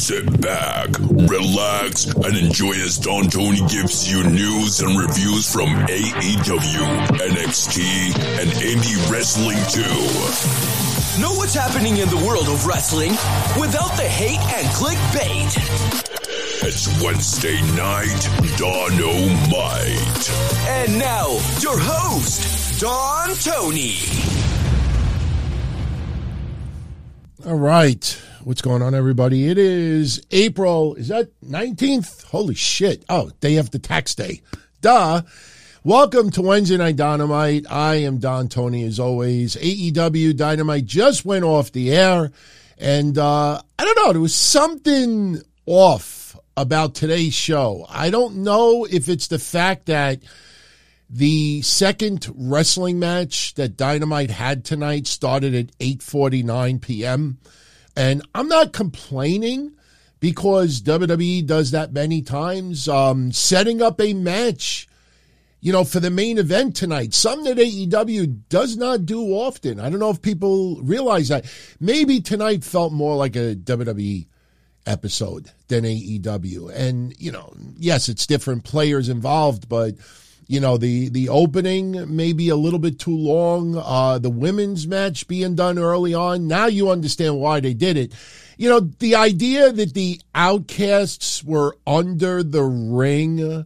Sit back, relax, and enjoy as Don Tony gives you news and reviews from AEW, NXT, and indie wrestling too. Know what's happening in the world of wrestling without the hate and clickbait. It's Wednesday night, Dynamite. And now, your host, Don Tony. All right. What's going on, everybody? It is April, is that 19th? Holy shit. Oh, day after tax day. Duh. Welcome to Wednesday Night Dynamite. I am Don Tony, as always. AEW Dynamite just went off the air, and I don't know, there was something off about today's show. I don't know if it's the fact that the second wrestling match that Dynamite had tonight started at 8:49 p.m., and I'm not complaining because WWE does that many times, setting up a match, for the main event tonight, something that AEW does not do often. I don't know if people realize that. Maybe tonight felt more like a WWE episode than AEW. And, yes, it's different players involved, but the opening may be a little bit too long. The women's match being done early on. Now you understand why they did it. The idea that the Outcasts were under the ring,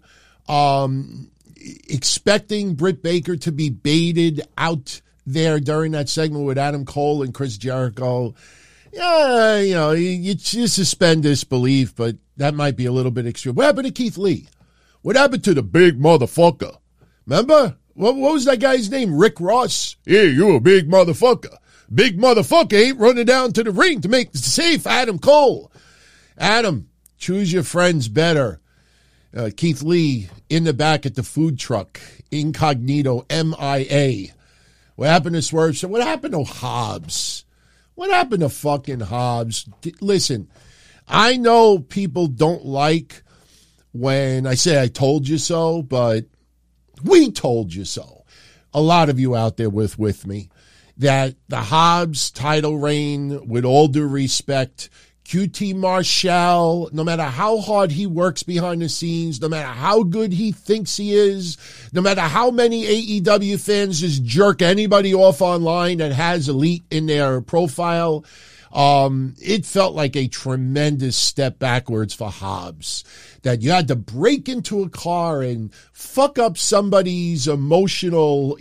expecting Britt Baker to be baited out there during that segment with Adam Cole and Chris Jericho. Yeah, you suspend disbelief, but that might be a little bit extreme. What happened to Keith Lee? What happened to the big motherfucker? Remember? What was that guy's name? Rick Ross? Yeah, you a big motherfucker. Big motherfucker ain't running down to the ring to make the save for Adam Cole. Adam, choose your friends better. Keith Lee in the back at the food truck. Incognito, MIA. What happened to Swerve? So what happened to Hobbs? What happened to fucking Hobbs? Listen, I know people don't like when I say I told you so, but we told you so. A lot of you out there with me, that the Hobbs title reign, with all due respect, QT Marshall, no matter how hard he works behind the scenes, no matter how good he thinks he is, no matter how many AEW fans just jerk anybody off online that has Elite in their profile, it felt like a tremendous step backwards for Hobbs, that you had to break into a car and fuck up somebody's emotional,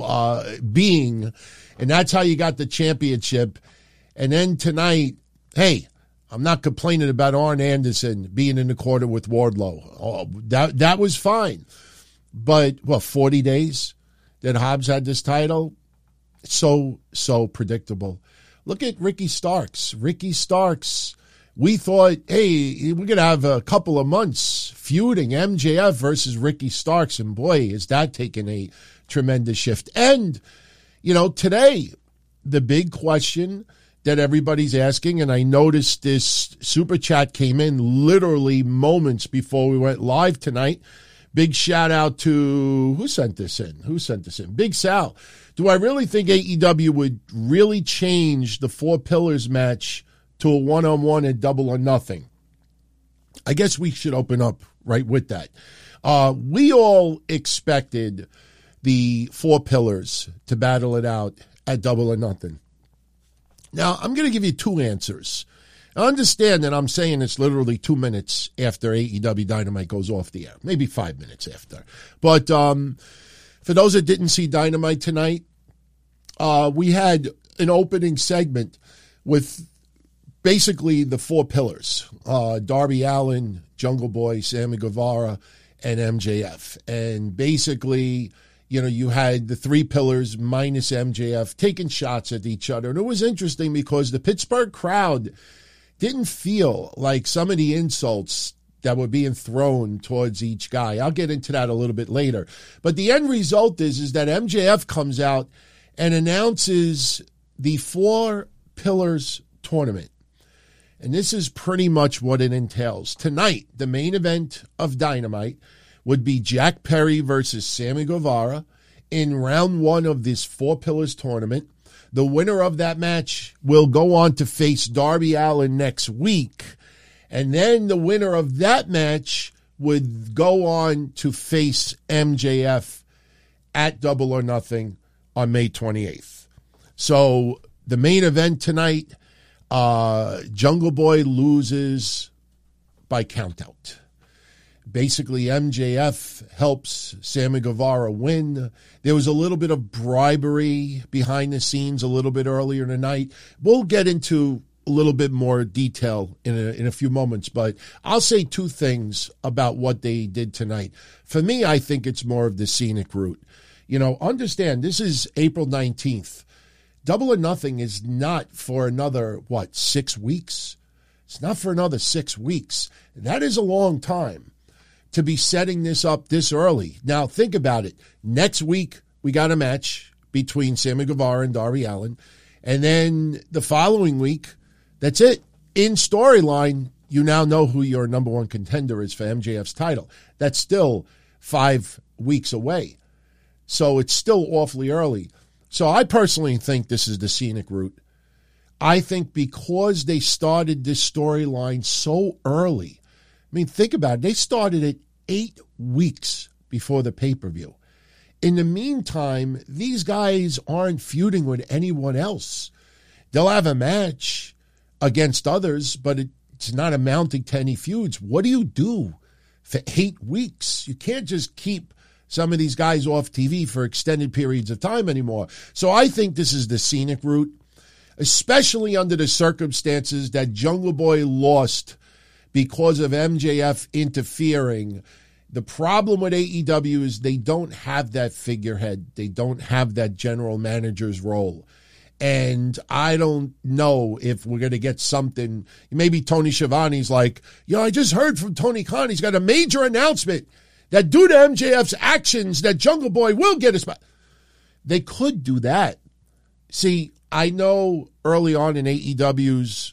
being, and that's how you got the championship. And then tonight, hey, I'm not complaining about Arn Anderson being in the corner with Wardlow. Oh, that was fine. But, 40 days that Hobbs had this title? So predictable. Look at Ricky Starks. Ricky Starks, we thought, hey, we're going to have a couple of months feuding MJF versus Ricky Starks. And boy, is that taking a tremendous shift. And, today, the big question that everybody's asking, and I noticed this super chat came in literally moments before we went live tonight. Big shout out to, who sent this in? Big Sal. Do I really think AEW would really change the Four Pillars match to a one-on-one at Double or Nothing? I guess we should open up right with that. We all expected the Four Pillars to battle it out at Double or Nothing. Now, I'm going to give you two answers. I understand that I'm saying it's literally 2 minutes after AEW Dynamite goes off the air, maybe 5 minutes after. But for those that didn't see Dynamite tonight, we had an opening segment with basically the Four Pillars, Darby Allin, Jungle Boy, Sammy Guevara, and MJF. And basically, you had the three pillars minus MJF taking shots at each other. And it was interesting because the Pittsburgh crowd didn't feel like some of the insults that were being thrown towards each guy. I'll get into that a little bit later. But the end result is that MJF comes out and announces the Four Pillars tournament. And this is pretty much what it entails. Tonight, the main event of Dynamite would be Jack Perry versus Sammy Guevara in round one of this Four Pillars tournament. The winner of that match will go on to face Darby Allin next week. And then the winner of that match would go on to face MJF at Double or Nothing on May 28th. So the main event tonight, Jungle Boy loses by countout. Basically, MJF helps Sammy Guevara win. There was a little bit of bribery behind the scenes a little bit earlier tonight. We'll get into a little bit more detail in a few moments, but I'll say two things about what they did tonight. For me, I think it's more of the scenic route. You know, understand, this is April 19th. Double or Nothing is not for another, 6 weeks? It's not for another 6 weeks. That is a long time to be setting this up this early. Now, think about it. Next week, we got a match between Sammy Guevara and Darby Allin. And then the following week, that's it. In storyline, you now know who your number one contender is for MJF's title. That's still 5 weeks away. So it's still awfully early. So I personally think this is the scenic route. I think because they started this storyline so early, I mean, think about it. They started it 8 weeks before the pay-per-view. In the meantime, these guys aren't feuding with anyone else. They'll have a match against others, but it's not amounting to any feuds. What do you do for 8 weeks? You can't just keep some of these guys off TV for extended periods of time anymore. So I think this is the scenic route, especially under the circumstances that Jungle Boy lost because of MJF interfering. The problem with AEW is they don't have that figurehead. They don't have that general manager's role. And I don't know if we're going to get something. Maybe Tony Schiavone's like, I just heard from Tony Khan. He's got a major announcement that due to MJF's actions, that Jungle Boy will get a spot. They could do that. See, I know early on in AEW's,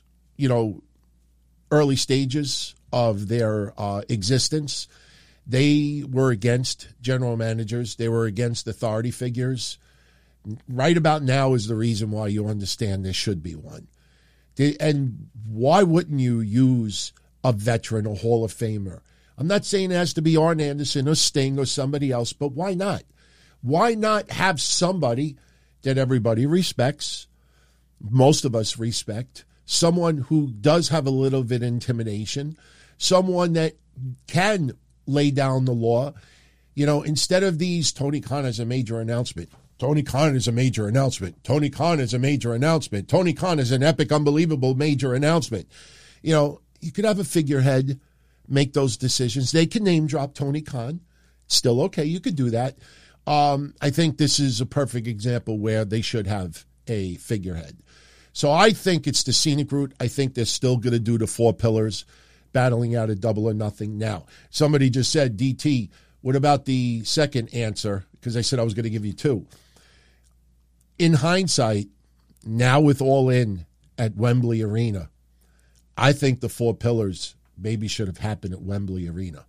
early stages of their existence, they were against general managers. They were against authority figures. Right about now is the reason why you understand there should be one. And why wouldn't you use a veteran, a Hall of Famer? I'm not saying it has to be Arn Anderson or Sting or somebody else, but why not? Why not have somebody that everybody respects, most of us respect, someone who does have a little bit of intimidation, someone that can lay down the law, instead of these Tony Khan has a major announcement. Tony Khan is a major announcement. Tony Khan is a major announcement. Tony Khan is an epic, unbelievable major announcement. You could have a figurehead make those decisions. They can name drop Tony Khan. Still okay. You could do that. I think this is a perfect example where they should have a figurehead. So I think it's the scenic route. I think they're still going to do the 4 pillars, battling out a Double or Nothing. Now, somebody just said, DT, what about the second answer? Because I said I was going to give you 2. In hindsight, now with All In at Wembley Arena, I think the 4 pillars maybe should have happened at Wembley Arena.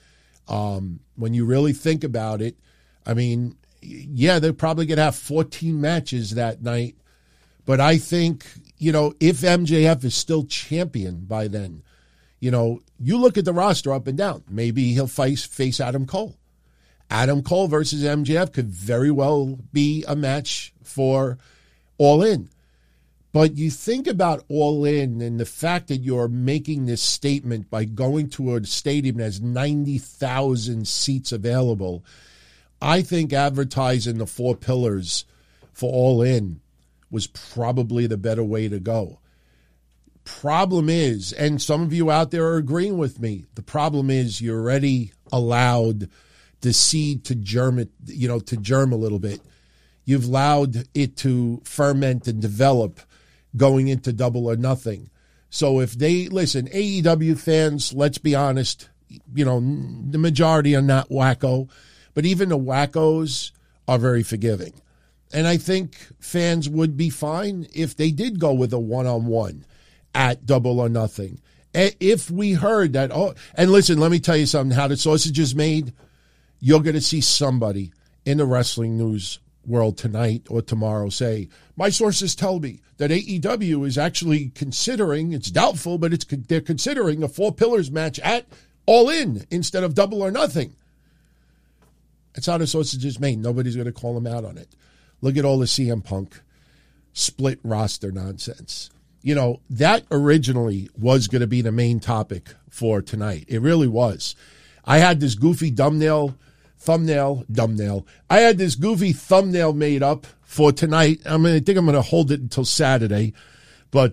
When you really think about it, I mean, yeah, they're probably going to have 14 matches that night. But I think, if MJF is still champion by then, you look at the roster up and down. Maybe he'll face Adam Cole. Adam Cole versus MJF could very well be a match for All In. But you think about All In and the fact that you're making this statement by going to a stadium that has 90,000 seats available. I think advertising the 4 pillars for All In was probably the better way to go. Problem is, and some of you out there are agreeing with me, the problem is you already allowed the seed to germ a little bit. You've allowed it to ferment and develop going into Double or Nothing. So if they, listen, AEW fans, let's be honest, the majority are not wacko, but even the wackos are very forgiving. And I think fans would be fine if they did go with a one-on-one at Double or Nothing. If we heard that, and listen, let me tell you something, how the sausage is made, you're going to see somebody in the wrestling news World Tonight or tomorrow say, my sources tell me that AEW is actually considering, it's doubtful, but they're considering a 4 Pillars match at All In instead of Double or Nothing. That's how the sausage is made. Nobody's going to call them out on it. Look at all the CM Punk split roster nonsense. You know, that originally was going to be the main topic for tonight. It really was. I had this goofy thumbnail. I had this goofy thumbnail made up for tonight. I think I'm going to hold it until Saturday. But,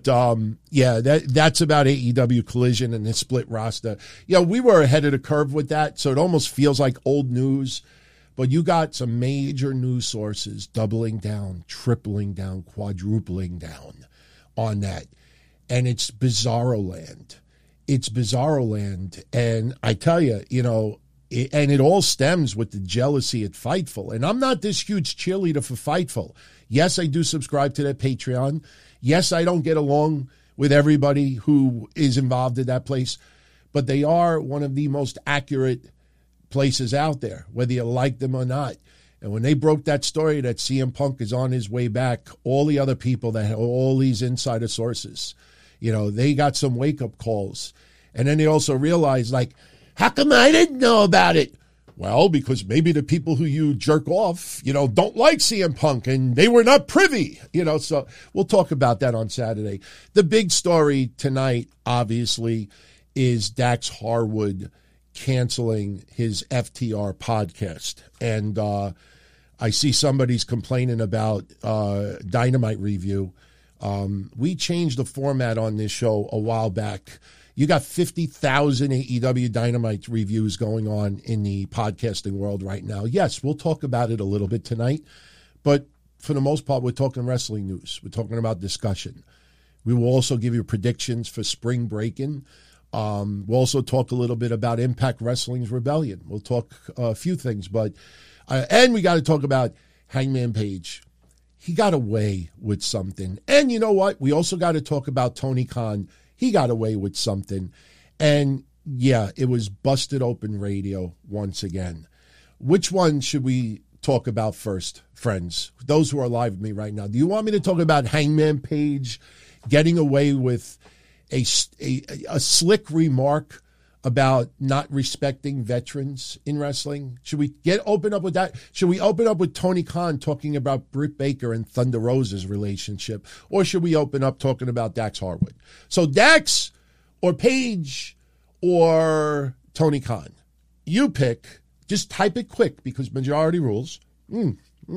that's about AEW Collision and the split roster. Yeah, we were ahead of the curve with that, so it almost feels like old news. But you got some major news sources doubling down, tripling down, quadrupling down on that. And it's bizarro land. It's bizarro land. And I tell you, it all stems with the jealousy at Fightful. And I'm not this huge cheerleader for Fightful. Yes, I do subscribe to their Patreon. Yes, I don't get along with everybody who is involved in that place. But they are one of the most accurate places out there, whether you like them or not. And when they broke that story that CM Punk is on his way back, all the other people that had all these insider sources, they got some wake-up calls. And then they also realized, how come I didn't know about it? Well, because maybe the people who you jerk off, don't like CM Punk and they were not privy, so we'll talk about that on Saturday. The big story tonight, obviously, is Dax Harwood canceling his FTR podcast. And I see somebody's complaining about Dynamite Review. We changed the format on this show a while back. You got 50,000 AEW Dynamite reviews going on in the podcasting world right now. Yes, we'll talk about it a little bit tonight, but for the most part, we're talking wrestling news. We're talking about discussion. We will also give you predictions for spring break-in. We'll also talk a little bit about Impact Wrestling's Rebellion. We'll talk a few things, and we got to talk about Hangman Page. He got away with something. And you know what? We also got to talk about Tony Khan. He got away with something. And yeah, it was busted open radio once again. Which one should we talk about first, friends? Those who are live with me right now. Do you want me to talk about Hangman Page getting away with a slick remark about not respecting veterans in wrestling? Should we open up with that? Should we open up with Tony Khan talking about Britt Baker and Thunder Rosa's relationship? Or should we open up talking about Dax Harwood? So Dax or Page or Tony Khan? You pick. Just type it quick because majority rules. All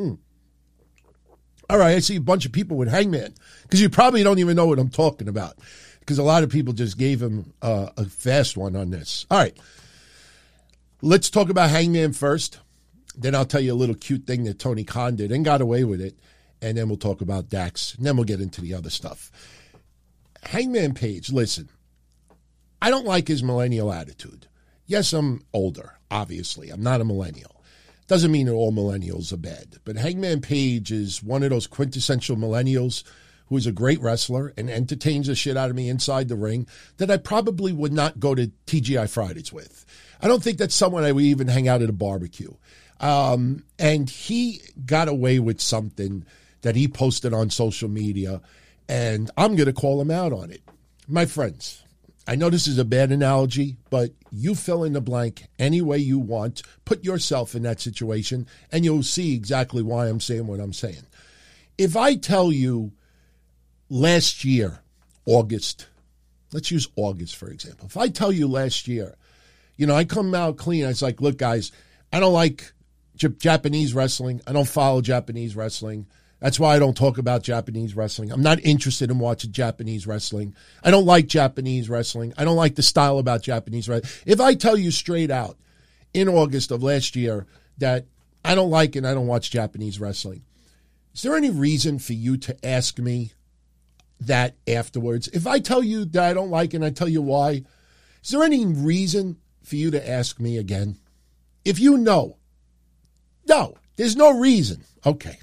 right, I see a bunch of people with Hangman because you probably don't even know what I'm talking about, because a lot of people just gave him a fast one on this. All right. Let's talk about Hangman first. Then I'll tell you a little cute thing that Tony Khan did and got away with it. And then we'll talk about Dax. And then we'll get into the other stuff. Hangman Page, listen, I don't like his millennial attitude. Yes, I'm older, obviously. I'm not a millennial. Doesn't mean that all millennials are bad. But Hangman Page is one of those quintessential millennials who is a great wrestler and entertains the shit out of me inside the ring that I probably would not go to TGI Fridays with. I don't think that's someone I would even hang out at a barbecue. And he got away with something that he posted on social media, and I'm going to call him out on it. My friends, I know this is a bad analogy, but you fill in the blank any way you want. Put yourself in that situation, and you'll see exactly why I'm saying what I'm saying. If I tell you last year, August, let's use August, for example. If I tell you last year, I come out clean. I was like, look, guys, I don't like Japanese wrestling. I don't follow Japanese wrestling. That's why I don't talk about Japanese wrestling. I'm not interested in watching Japanese wrestling. I don't like Japanese wrestling. I don't like the style about Japanese wrestling. If I tell you straight out in August of last year that I don't like and I don't watch Japanese wrestling, is there any reason for you to ask me that afterwards? If I tell you that I don't like and I tell you why, is there any reason for you to ask me again? If you know, no, there's no reason. Okay.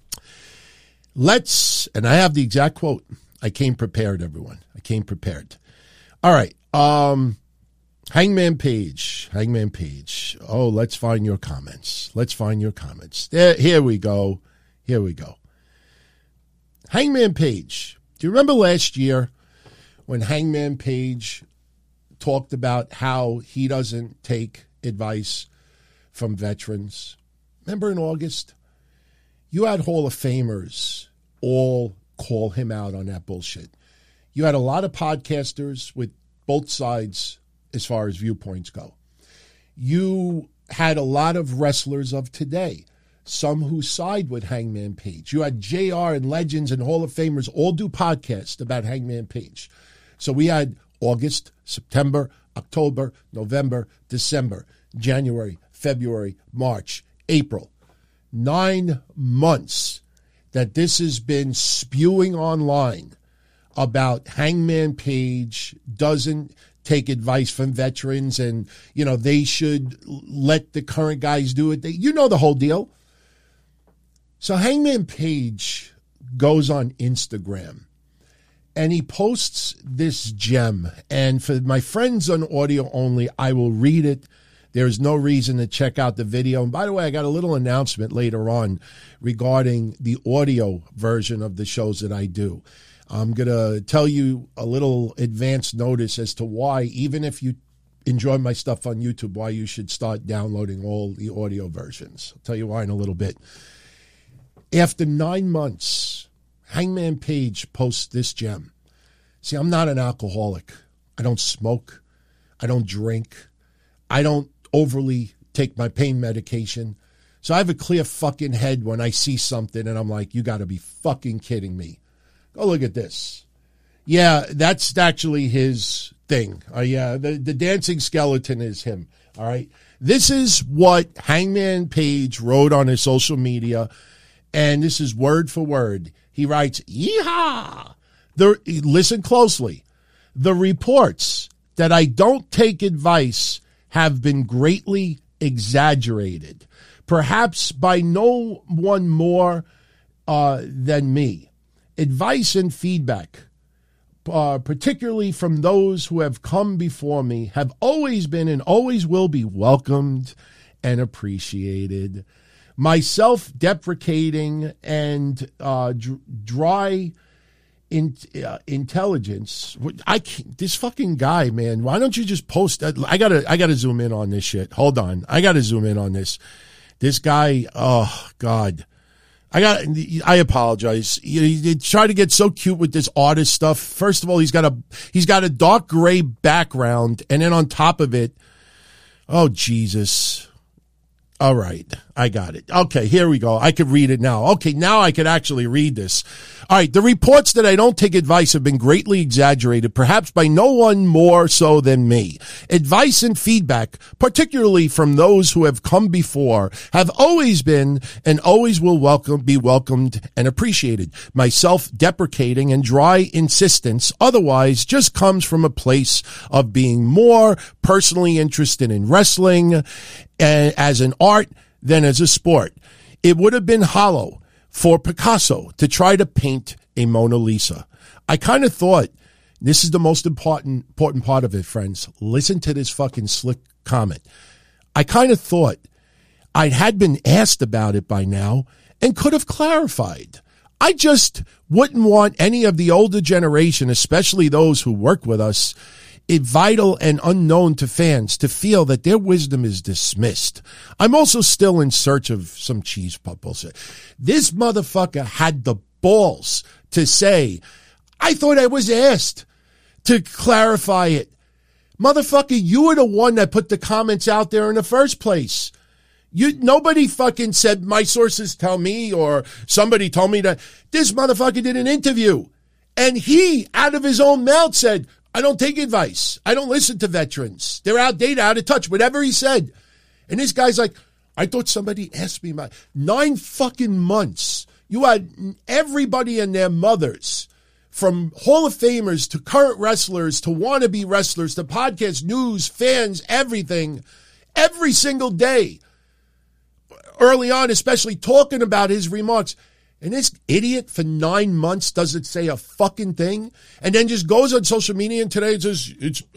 And I have the exact quote. I came prepared, everyone. I came prepared. All right. Hangman Page. Oh, let's find your comments. Here we go. Here we go. Hangman Page. Do you remember last year when Hangman Page talked about how he doesn't take advice from veterans? Remember in August? You had Hall of Famers all call him out on that bullshit. You had a lot of podcasters with both sides as far as viewpoints go. You had a lot of wrestlers of today, some who side with Hangman Page. You had JR and Legends and Hall of Famers all do podcasts about Hangman Page. So we had August, September, October, November, December, January, February, March, April. 9 months that this has been spewing online about Hangman Page doesn't take advice from veterans and, you know, they should let the current guys do it. You know the whole deal. So Hangman Page goes on Instagram and he posts this gem. And for my friends on audio only, I will read it. There's no reason to check out the video. And by the way, I got a little announcement later on regarding the audio version of the shows that I do. I'm going to tell you a little advance notice as to why, even if you enjoy my stuff on YouTube, why you should start downloading all the audio versions. I'll tell you why in a little bit. After 9 months, Hangman Page posts this gem. See, I'm not an alcoholic. I don't smoke. I don't drink. I don't overly take my pain medication. So I have a clear fucking head when I see something and I'm like, you got to be fucking kidding me. Go look at this. Yeah, that's actually his thing. Yeah, the dancing skeleton is him. All right. This is what Hangman Page wrote on his social media, and this is word for word. He writes, yeehaw. Listen closely. The reports that I don't take advice have been greatly exaggerated, perhaps by no one more than me. Advice and feedback, particularly from those who have come before me, have always been and always will be welcomed and appreciated. My self-deprecating and dry intelligence. This fucking guy, man. Why don't you just post? I gotta zoom in on this shit. Hold on, I gotta zoom in on this. This guy. Oh God. I apologize. You try to get so cute with this artist stuff. First of all, he's got a dark gray background, and then on top of it, oh Jesus. All right, I got it. Okay, here we go. I could read it now. Okay, now I could actually read this. All right, the reports that I don't take advice have been greatly exaggerated, perhaps by no one more so than me. Advice and feedback, particularly from those who have come before, have always been and always will be welcomed and appreciated. My self-deprecating and dry insistence otherwise just comes from a place of being more personally interested in wrestling as an art than as a sport. It would have been hollow for Picasso to try to paint a Mona Lisa. I kind of thought, this is the most important part of it, friends. Listen to this fucking slick comment. I kind of thought I had been asked about it by now and could have clarified. I just wouldn't want any of the older generation, especially those who work with us, vital and unknown to fans, to feel that their wisdom is dismissed. I'm also still in search of some cheese puffs. This motherfucker had the balls to say, I thought I was asked to clarify it. Motherfucker, you were the one that put the comments out there in the first place. Nobody fucking said my sources tell me or somebody told me that. This motherfucker did an interview and he, out of his own mouth, said, I don't take advice. I don't listen to veterans. They're outdated, out of touch, whatever he said. And this guy's like, I thought somebody asked me about 9 fucking months. You had everybody and their mothers, from Hall of Famers to current wrestlers to wannabe wrestlers to podcast news, fans, everything, every single day. Early on, especially talking about his remarks. And this idiot for 9 months doesn't say a fucking thing, and then just goes on social media and today it says,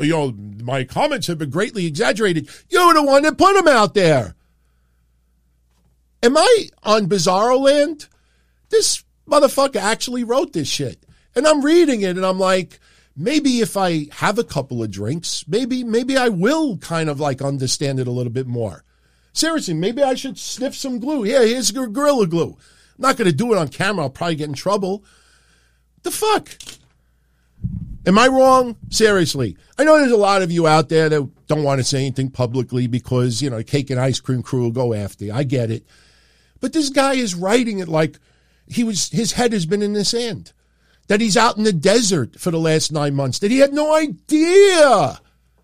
my comments have been greatly exaggerated. You're the one that put them out there. Am I on Bizarro Land? this motherfucker actually wrote this shit. And I'm reading it and I'm like, maybe if I have a couple of drinks, maybe I will kind of like understand it a little bit more. Seriously, maybe I should sniff some glue. Yeah, here's Gorilla Glue. I'm not going to do it on camera. I'll probably get in trouble. The fuck? Am I wrong? Seriously. I know there's a lot of you out there that don't want to say anything publicly because, you know, Cake and Ice Cream Crew will go after you. I get it. But this guy is writing it like his head has been in the sand. That he's out in the desert for the last 9 months. That he had no idea.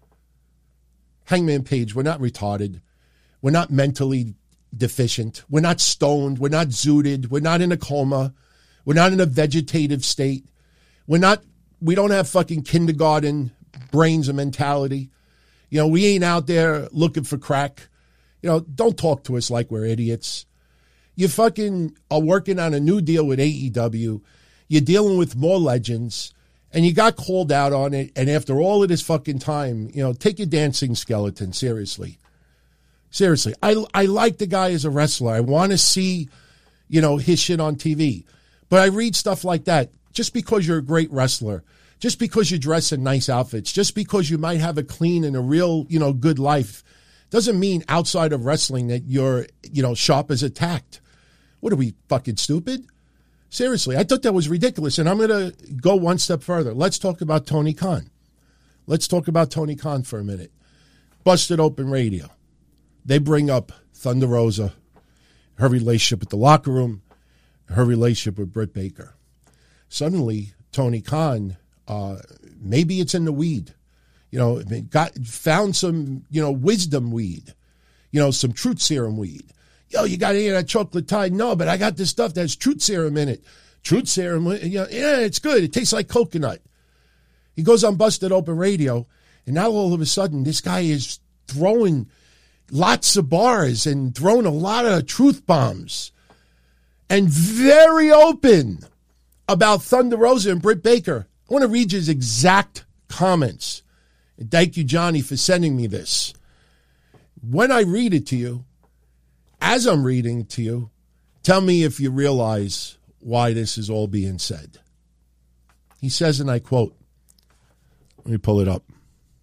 Hangman Page, we're not retarded. We're not mentally deficient. We're not stoned. We're not zooted. We're not in a coma. We're not in a vegetative state. We don't have fucking kindergarten brains and mentality. You know, we ain't out there looking for crack. You know, don't talk to us like we're idiots. You fucking are working on a new deal with AEW. You're dealing with more legends, and you got called out on it. And after all of this fucking time, you know, take your dancing skeleton, seriously. Seriously. I like the guy as a wrestler. I want to see, you know, his shit on TV. But I read stuff like that. Just because you're a great wrestler, just because you dress in nice outfits, just because you might have a clean and a real, you know, good life, doesn't mean outside of wrestling that you're, you know, sharp as a tack. What are we, fucking stupid? Seriously, I thought that was ridiculous, and I'm going to go one step further. Let's talk about Tony Khan. Let's talk about Tony Khan for a minute. Busted Open Radio. They bring up Thunder Rosa, her relationship with the locker room, her relationship with Britt Baker. Suddenly, Tony Khan, maybe it's in the weed. You know, found some, you know, wisdom weed. You know, some truth serum weed. Yo, you got any of that chocolate Tide? No, but I got this stuff that has truth serum in it. Truth serum, you know, yeah, it's good. It tastes like coconut. He goes on Busted Open Radio, and now all of a sudden, this guy is throwing lots of bars and throwing a lot of truth bombs and very open about Thunder Rosa and Britt Baker. I want to read his exact comments. And thank you, Johnny, for sending me this. When I read it to you, as I'm reading it to you, tell me if you realize why this is all being said. He says, and I quote, let me pull it up.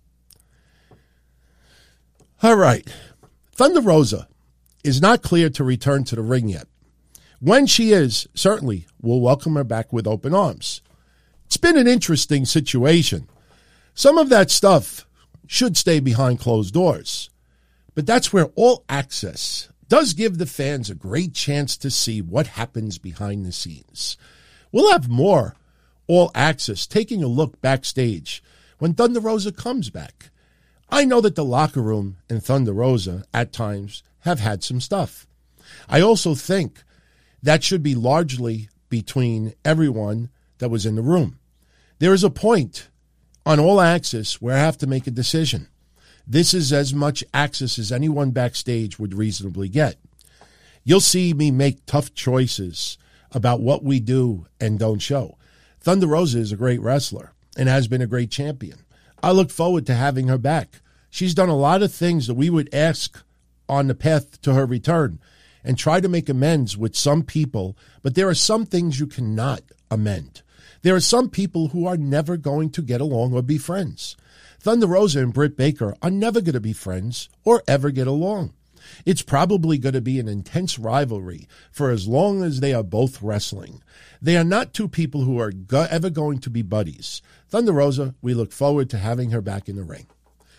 All right. Thunder Rosa is not cleared to return to the ring yet. When she is, certainly we'll welcome her back with open arms. It's been an interesting situation. Some of that stuff should stay behind closed doors. But that's where All Access does give the fans a great chance to see what happens behind the scenes. We'll have more All Access taking a look backstage when Thunder Rosa comes back. I know that the locker room and Thunder Rosa, at times, have had some stuff. I also think that should be largely between everyone that was in the room. There is a point on All Access where I have to make a decision. This is as much access as anyone backstage would reasonably get. You'll see me make tough choices about what we do and don't show. Thunder Rosa is a great wrestler and has been a great champion. I look forward to having her back. She's done a lot of things that we would ask on the path to her return and try to make amends with some people, but there are some things you cannot amend. There are some people who are never going to get along or be friends. Thunder Rosa and Britt Baker are never going to be friends or ever get along. It's probably going to be an intense rivalry for as long as they are both wrestling. They are not two people who are ever going to be buddies. Thunder Rosa, we look forward to having her back in the ring.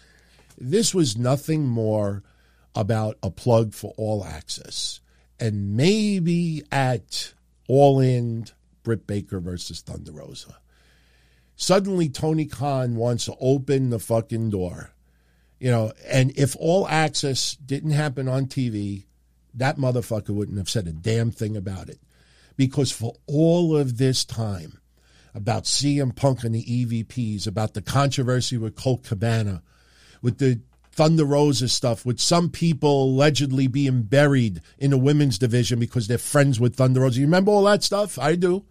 This was nothing more about a plug for All Access. And maybe at All In, Britt Baker versus Thunder Rosa. Suddenly, Tony Khan wants to open the fucking door. You know, and if All Access didn't happen on TV, that motherfucker wouldn't have said a damn thing about it. Because for all of this time, about CM Punk and the EVPs, about the controversy with Colt Cabana, with the Thunder Rosa stuff, with some people allegedly being buried in the women's division because they're friends with Thunder Rosa. You remember all that stuff? I do.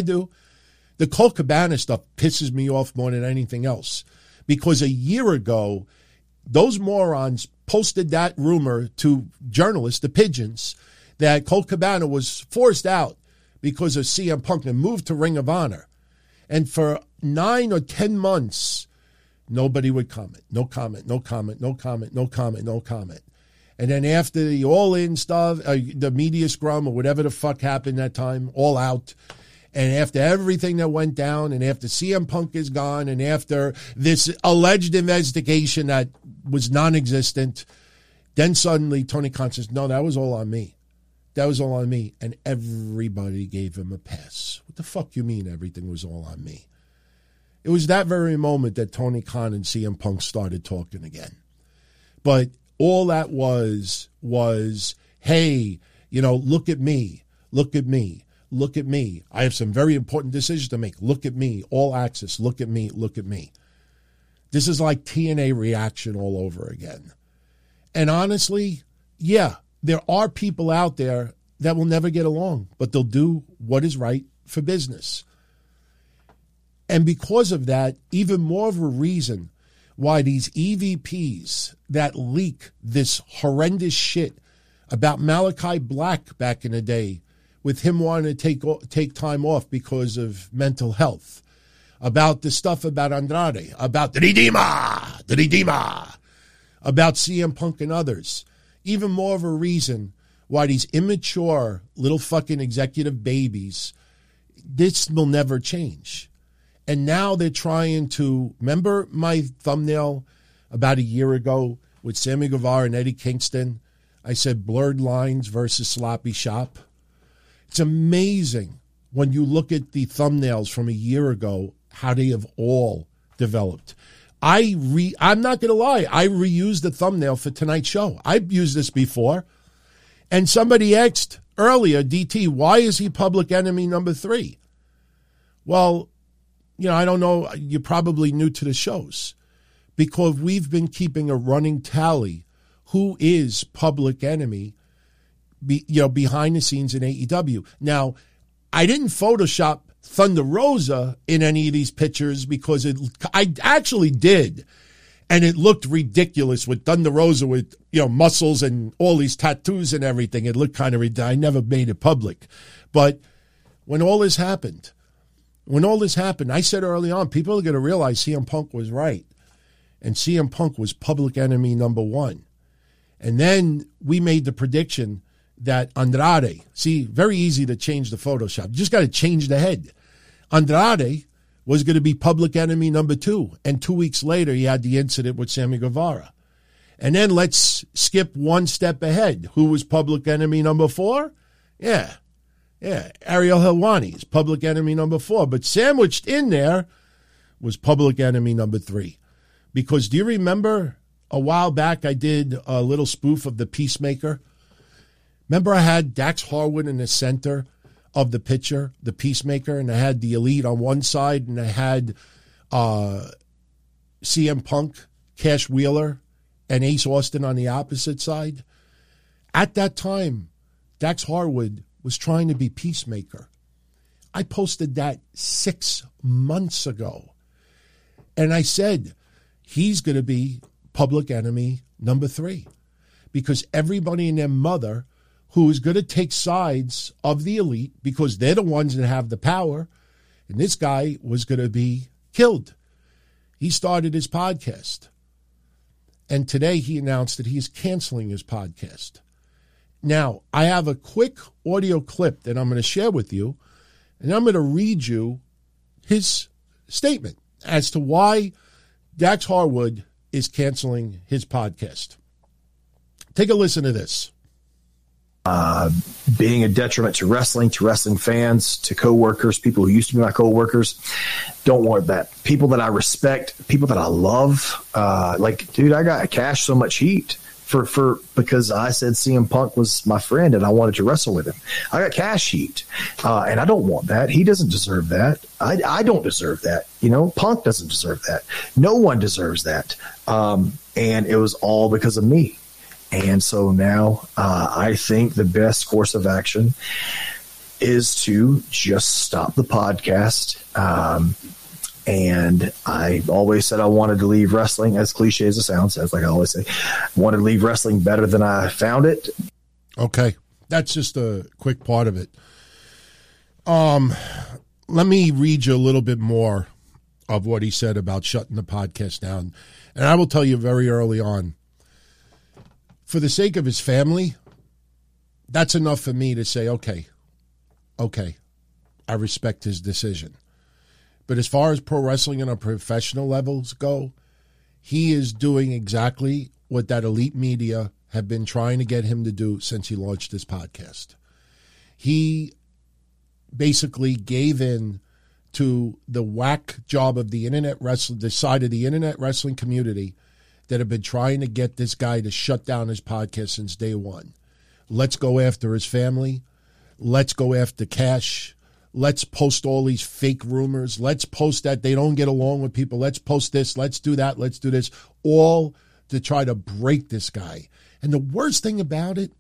The Colt Cabana stuff pisses me off more than anything else. Because a year ago, those morons posted that rumor to journalists, the pigeons, that Colt Cabana was forced out because of CM Punk and moved to Ring of Honor. And for 9 or 10 months, nobody would comment. No comment, no comment, no comment, no comment, no comment. And then after the All-In stuff, the media scrum or whatever the fuck happened that time, All Out, and after everything that went down, and after CM Punk is gone, and after this alleged investigation that was non-existent, then suddenly Tony Khan says, no, that was all on me. That was all on me. And everybody gave him a pass. What the fuck you mean everything was all on me? It was that very moment that Tony Khan and CM Punk started talking again. But all that was, hey, look at me, look at me, look at me. I have some very important decisions to make. Look at me, All Access, look at me, look at me. This is like TNA reaction all over again. And honestly, yeah, there are people out there that will never get along, but they'll do what is right for business. And because of that, even more of a reason why these EVPs that leak this horrendous shit about Malachi Black back in the day, with him wanting to take time off because of mental health, about the stuff about Andrade, about the Redeemer, about CM Punk and others, even more of a reason why these immature little fucking executive babies, this will never change. And now they're trying to, remember my thumbnail about a year ago with Sammy Guevara and Eddie Kingston? I said blurred lines versus sloppy shop. It's amazing when you look at the thumbnails from a year ago, how they have all developed. I'm not going to lie, I reused the thumbnail for tonight's show. I've used this before. And somebody asked earlier, DT, why is he public enemy number 3? Well, I don't know, you're probably new to the shows, because we've been keeping a running tally who is public enemy behind the scenes in AEW. Now, I didn't Photoshop Thunder Rosa in any of these pictures because I actually did. And it looked ridiculous with Thunder Rosa with, muscles and all these tattoos and everything. It looked kind of ridiculous. I never made it public. But when all this happened, I said early on, people are going to realize CM Punk was right. And CM Punk was public enemy number 1. And then we made the prediction that Andrade, very easy to change the Photoshop. You just got to change the head. Andrade was going to be public enemy number 2. And 2 weeks later, he had the incident with Sammy Guevara. And then let's skip one step ahead. Who was public enemy number 4? Yeah, Ariel Helwani is public enemy number 4. But sandwiched in there was public enemy number 3. Because do you remember a while back I did a little spoof of the Peacemaker? Remember I had Dax Harwood in the center of the picture, the Peacemaker, and I had the Elite on one side, and I had CM Punk, Cash Wheeler, and Ace Austin on the opposite side? At that time, Dax Harwood was trying to be Peacemaker. I posted that 6 months ago. And I said, he's going to be public enemy number 3. Because everybody and their mother who is going to take sides of the Elite because they're the ones that have the power, and this guy was going to be killed. He started his podcast. And today he announced that he's canceling his podcast. Now, I have a quick audio clip that I'm going to share with you, and I'm going to read you his statement as to why Dax Harwood is canceling his podcast. Take a listen to this. Being a detriment to wrestling fans, to coworkers, people who used to be my coworkers. Don't want that. People that I respect, people that I love. Dude, I got Cash so much heat for because I said CM Punk was my friend and I wanted to wrestle with him. I got Cash heat, and I don't want that. He doesn't deserve that. I don't deserve that. Punk doesn't deserve that. No one deserves that. And it was all because of me. And so now I think the best course of action is to just stop the podcast. And I always said I wanted to leave wrestling, as cliche as it sounds, as like I always say, wanted to leave wrestling better than I found it. Okay. That's just a quick part of it. Let me read you a little bit more of what he said about shutting the podcast down. And I will tell you very early on, for the sake of his family, that's enough for me to say, okay, I respect his decision. But as far as pro wrestling on a professional levels go, he is doing exactly what that elite media have been trying to get him to do since he launched this podcast. He basically gave in to the whack job of the internet wrestling, the side of the internet wrestling community that have been trying to get this guy to shut down his podcast since day one. Let's go after his family. Let's go after cash. Let's post all these fake rumors. Let's post that they don't get along with people. Let's post this. Let's do that. Let's do this. All to try to break this guy. And the worst thing about it,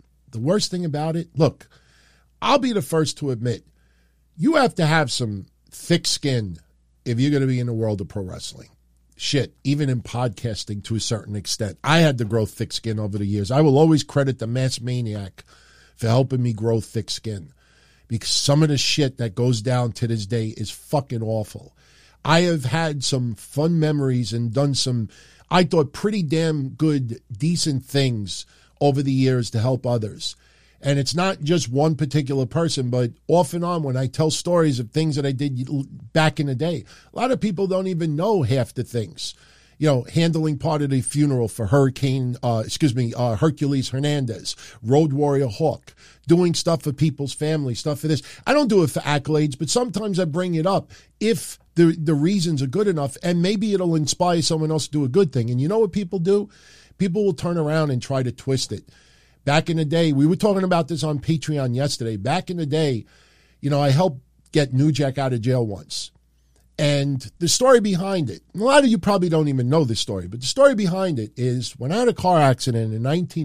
look, I'll be the first to admit, you have to have some thick skin if you're going to be in the world of pro wrestling. Shit, even in podcasting to a certain extent. I had to grow thick skin over the years. I will always credit the Mass Maniac for helping me grow thick skin, because some of the shit that goes down to this day is fucking awful. I have had some fun memories and done some, I thought, pretty damn good, decent things over the years to help others. And it's not just one particular person, but off and on when I tell stories of things that I did back in the day, a lot of people don't even know half the things. You know, handling part of the funeral for Hercules Hernandez, Road Warrior Hawk, doing stuff for people's family, stuff for this. I don't do it for accolades, but sometimes I bring it up if the reasons are good enough, and maybe it'll inspire someone else to do a good thing. And you know what people do? People will turn around and try to twist it. Back in the day, we were talking about this on Patreon yesterday. Back in the day, you know, I helped get New Jack out of jail once. And the story behind it, a lot of you probably don't even know this story, but the story behind it is when I had a car accident in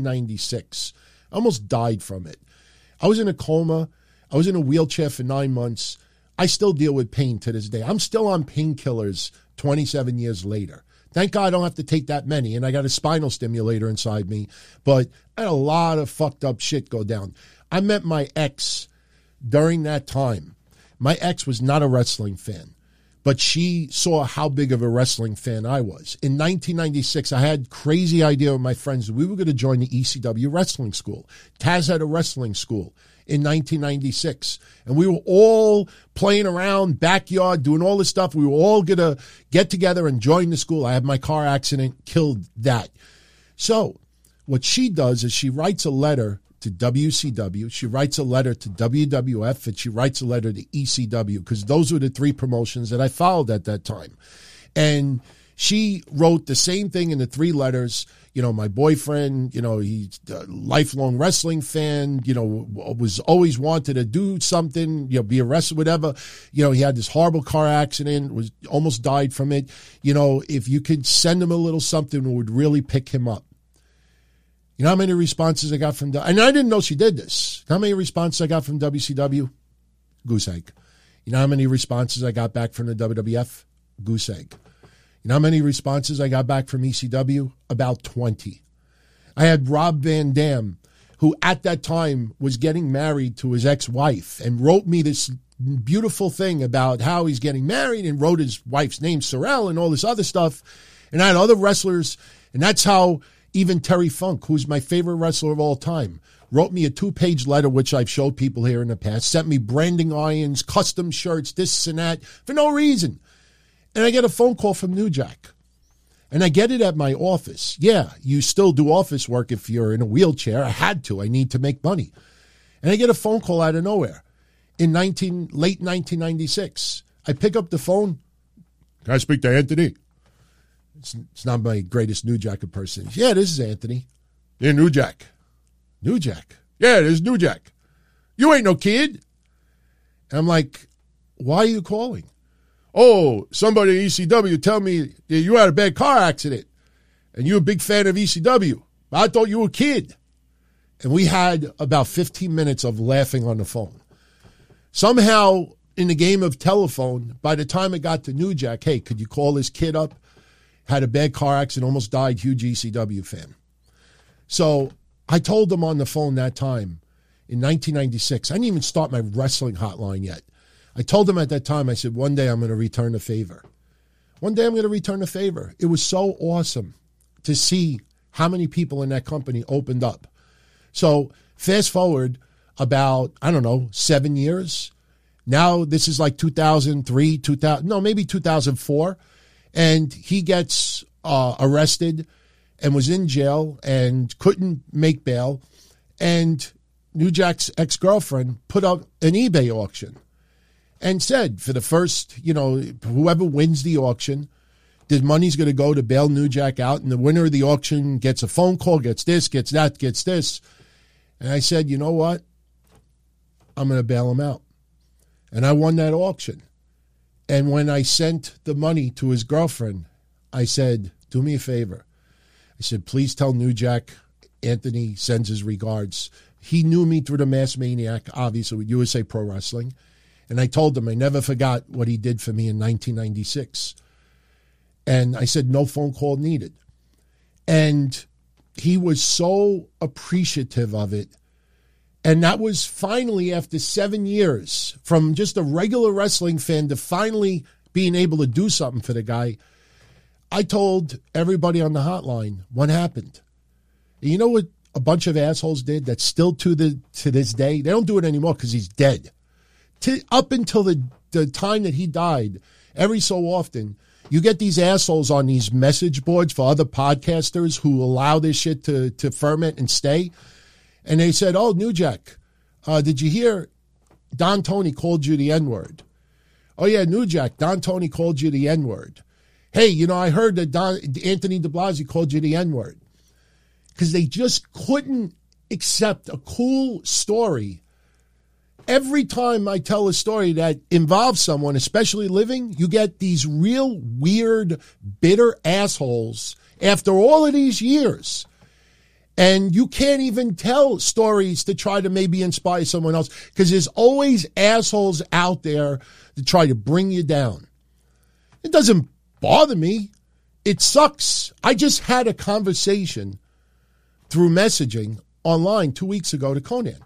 1996, I almost died from it. I was in a coma. I was in a wheelchair for 9 months. I still deal with pain to this day. I'm still on painkillers 27 years later. Thank God I don't have to take that many, and I got a spinal stimulator inside me, but I had a lot of fucked up shit go down. I met my ex during that time. My ex was not a wrestling fan, but she saw how big of a wrestling fan I was. In 1996, I had crazy idea with my friends that we were going to join the ECW wrestling school. Taz had a wrestling school in 1996. And we were all playing around, backyard, doing all this stuff. We were all going to get together and join the school. I had my car accident, killed that. So what she does is she writes a letter to WCW, she writes a letter to WWF, and she writes a letter to ECW, because those were the three promotions that I followed at that time. And she wrote the same thing in the three letters. You know, my boyfriend, you know, he's a lifelong wrestling fan, you know, was always wanted to do something, you know, be a wrestler, whatever. You know, he had this horrible car accident, was almost died from it. You know, if you could send him a little something, it would really pick him up. You know how many responses I got from, and I didn't know she did this. How many responses I got from WCW? Goose egg. You know how many responses I got back from the WWF? Goose egg. You know how many responses I got back from ECW? About 20. I had Rob Van Dam, who at that time was getting married to his ex-wife, and wrote me this beautiful thing about how he's getting married, and wrote his wife's name, Sorrel, and all this other stuff. And I had other wrestlers, and that's how even Terry Funk, who's my favorite wrestler of all time, wrote me a 2-page letter, which I've showed people here in the past, sent me branding irons, custom shirts, this and that, for no reason. And I get a phone call from New Jack. And I get it at my office. Yeah, you still do office work if you're in a wheelchair. I had to. I need to make money. And I get a phone call out of nowhere in late 1996. I pick up the phone. Can I speak to Anthony? It's not my greatest New Jack impersonation. Yeah, this is Anthony. Yeah, New Jack. New Jack. Yeah, this is New Jack. You ain't no kid. And I'm like, why are you calling? Oh, somebody at ECW tell me that you had a bad car accident and you're a big fan of ECW. I thought you were a kid. And we had about 15 minutes of laughing on the phone. Somehow, in the game of telephone, by the time it got to New Jack, hey, could you call this kid up? Had a bad car accident, almost died, huge ECW fan. So I told them on the phone that time in 1996, I didn't even start my wrestling hotline yet. I told him at that time, I said, one day I'm going to return the favor. One day I'm going to return the favor. It was so awesome to see how many people in that company opened up. So fast forward about, 7 years. Now this is like 2003, maybe 2004. And he gets arrested and was in jail and couldn't make bail. And New Jack's ex-girlfriend put up an eBay auction and said for the first, whoever wins the auction, the money's going to go to bail New Jack out, and the winner of the auction gets a phone call, gets this, gets that, gets this. And I said, you know what? I'm going to bail him out. And I won that auction. And when I sent the money to his girlfriend, I said, do me a favor. I said, please tell New Jack Anthony sends his regards. He knew me through the Masked Maniac, obviously, with USA Pro Wrestling. And I told him I never forgot what he did for me in 1996. And I said, no phone call needed. And he was so appreciative of it. And that was finally after 7 years from just a regular wrestling fan to finally being able to do something for the guy. I told everybody on the hotline what happened. And you know what a bunch of assholes did that still to this day? They don't do it anymore because he's dead. Up until the time that he died, every so often, you get these assholes on these message boards for other podcasters who allow this shit to ferment and stay. And they said, oh, New Jack, did you hear Don Tony called you the N-word? Oh, yeah, New Jack, Don Tony called you the N-word. Hey, I heard that Anthony DiBlasio called you the N-word. Because they just couldn't accept a cool story. Every time I tell a story that involves someone, especially living, you get these real weird, bitter assholes after all of these years. And you can't even tell stories to try to maybe inspire someone else because there's always assholes out there to try to bring you down. It doesn't bother me. It sucks. I just had a conversation through messaging online 2 weeks ago to Conan.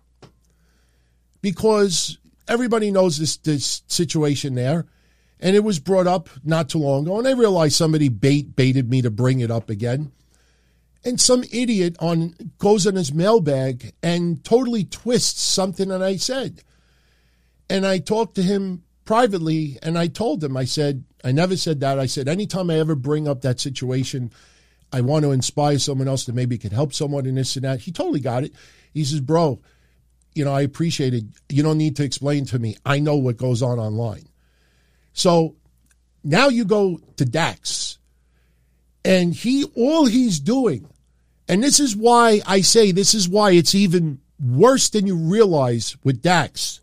Because everybody knows this situation there. And it was brought up not too long ago. And I realized somebody baited me to bring it up again. And some idiot goes on his mailbag and totally twists something that I said. And I talked to him privately and I told him, I said, I never said that. I said, anytime I ever bring up that situation, I want to inspire someone else that maybe could help someone in this and that. He totally got it. He says, bro, I appreciate it. You don't need to explain to me. I know what goes on online. So now you go to Dax and all he's doing, and this is why I say this is why it's even worse than you realize with Dax.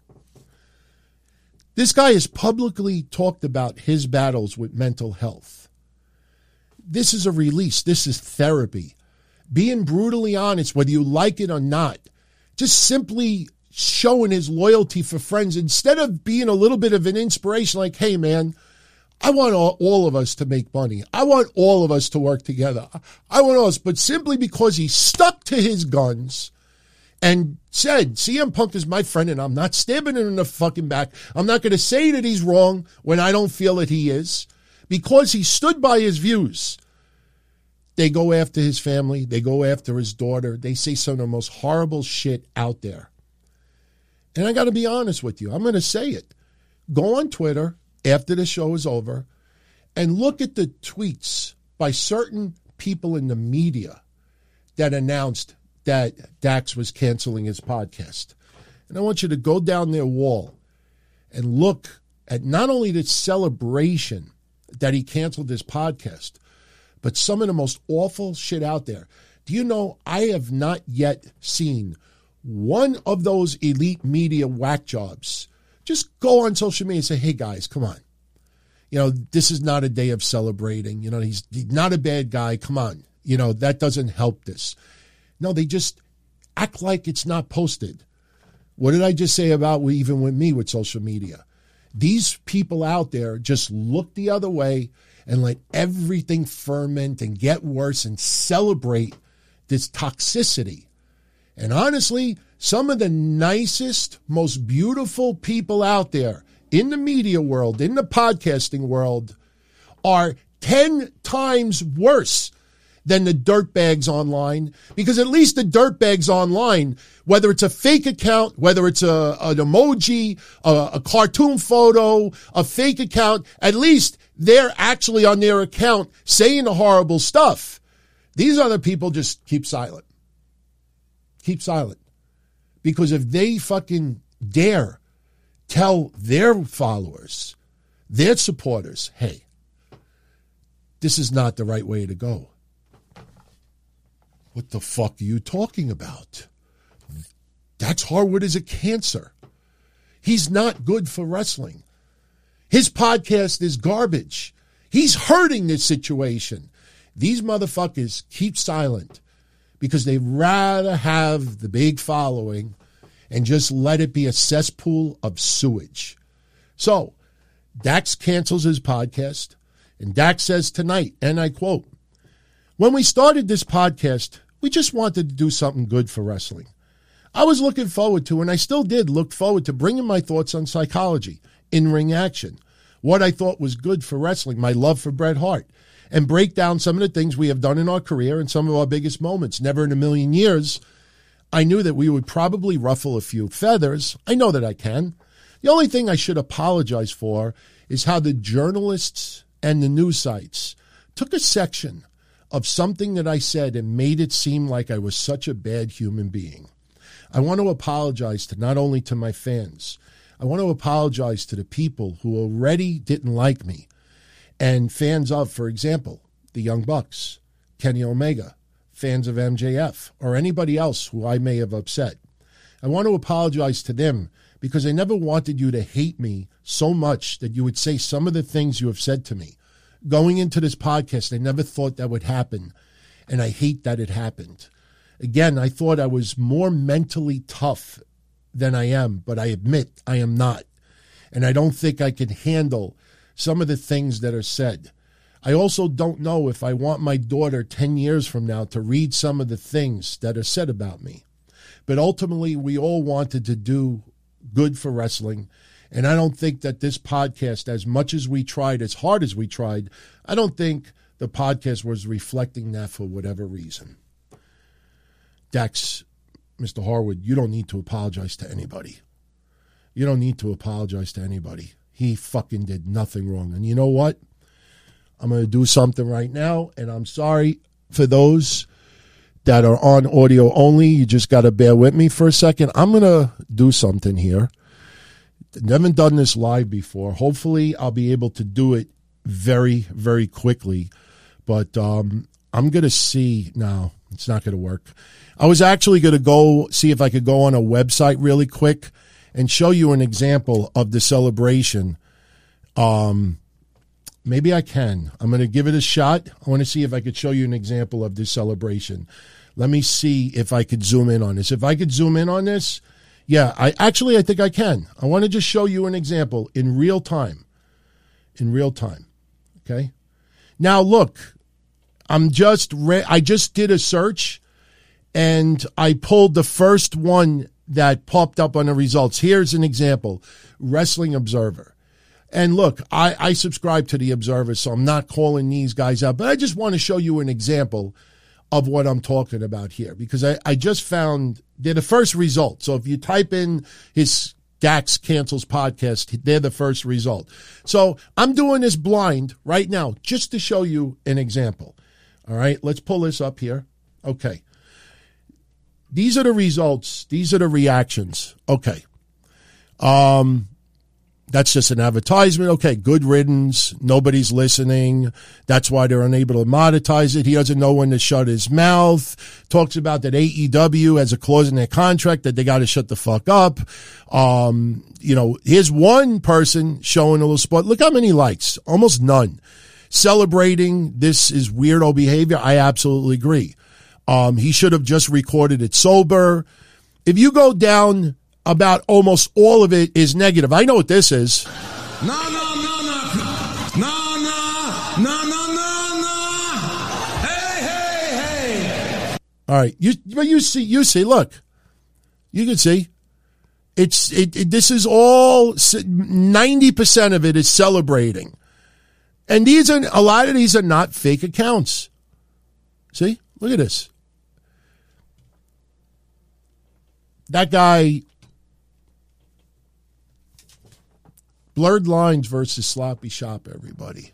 This guy has publicly talked about his battles with mental health. This is a release. This is therapy. Being brutally honest, whether you like it or not, just simply showing his loyalty for friends instead of being a little bit of an inspiration like, hey, man, I want all of us to make money. I want all of us to work together. I want us, but simply because he stuck to his guns and said, CM Punk is my friend and I'm not stabbing him in the fucking back. I'm not going to say that he's wrong when I don't feel that he is. Because he stood by his views. They go after his family. They go after his daughter. They say some of the most horrible shit out there. And I got to be honest with you. I'm going to say it. Go on Twitter after the show is over and look at the tweets by certain people in the media that announced that Dax was canceling his podcast. And I want you to go down their wall and look at not only the celebration that he canceled his podcast, but some of the most awful shit out there. Do you know I have not yet seen one of those elite media whack jobs just go on social media and say, hey, guys, come on. This is not a day of celebrating. He's not a bad guy. Come on. That doesn't help this. No, they just act like it's not posted. What did I just say about even with me with social media? These people out there just look the other way and let everything ferment and get worse and celebrate this toxicity. And honestly, some of the nicest, most beautiful people out there in the media world, in the podcasting world, are 10 times worse than the dirtbags online, because at least the dirtbags online, whether it's a fake account, whether it's an emoji, a cartoon photo, a fake account, at least they're actually on their account saying the horrible stuff. These other people just keep silent. Keep silent. Because if they fucking dare tell their followers, their supporters, hey, this is not the right way to go. What the fuck are you talking about? Dax Harwood is a cancer. He's not good for wrestling. His podcast is garbage. He's hurting this situation. These motherfuckers keep silent because they'd rather have the big following and just let it be a cesspool of sewage. So, Dax cancels his podcast, and Dax says tonight, and I quote, "When we started this podcast, we just wanted to do something good for wrestling. I was looking forward to, and I still did look forward to bringing my thoughts on psychology, in-ring action, what I thought was good for wrestling, my love for Bret Hart, and break down some of the things we have done in our career and some of our biggest moments. Never in a million years, I knew that we would probably ruffle a few feathers. I know that I can. The only thing I should apologize for is how the journalists and the news sites took a section of something that I said and made it seem like I was such a bad human being. I want to apologize to not only to my fans, I want to apologize to the people who already didn't like me and fans of, for example, the Young Bucks, Kenny Omega, fans of MJF, or anybody else who I may have upset. I want to apologize to them because I never wanted you to hate me so much that you would say some of the things you have said to me. Going into this podcast, I never thought that would happen, and I hate that it happened. Again, I thought I was more mentally tough than I am, but I admit I am not. And I don't think I can handle some of the things that are said. I also don't know if I want my daughter 10 years from now to read some of the things that are said about me. But ultimately, we all wanted to do good for wrestling. And I don't think that this podcast, as much as we tried, as hard as we tried, I don't think the podcast was reflecting that for whatever reason. Dax, Mr. Harwood, you don't need to apologize to anybody. You don't need to apologize to anybody. He fucking did nothing wrong. And you know what? I'm going to do something right now, and I'm sorry for those that are on audio only. You just got to bear with me for a second. I'm going to do something here. Never done this live before. Hopefully, I'll be able to do it very, very quickly. But I'm going to see. No, it's not going to work. I was actually going to go see if I could go on a website really quick and show you an example of the celebration. Maybe I can. I'm going to give it a shot. I want to see if I could show you an example of this celebration. Let me see if I could zoom in on this. If I could zoom in on this, yeah, I think I can. I want to just show you an example in real time. In real time. Okay? Now, look, I just did a search, and I pulled the first one that popped up on the results. Here's an example. Wrestling Observer. And look, I subscribe to the Observer, so I'm not calling these guys out, but I just want to show you an example of what I'm talking about here, because I just found they're the first result. So if you type in his Dax Cancels podcast, they're the first result. So I'm doing this blind right now just to show you an example. All right, let's pull this up here. Okay. These are the results. These are the reactions. Okay. That's just an advertisement. Okay, good riddance. Nobody's listening. That's why they're unable to monetize it. He doesn't know when to shut his mouth. Talks about that AEW has a clause in their contract that they got to shut the fuck up. Here's one person showing a little spot. Look how many likes. Almost none. Celebrating this is weirdo behavior. I absolutely agree. He should have just recorded it sober. If you go down, about almost all of it is negative. I know what this is. No. Hey. All right. You see, look. You can see. This is all 90% of it is celebrating. And a lot of these are not fake accounts. See? Look at this. That guy, blurred lines versus sloppy shop, everybody.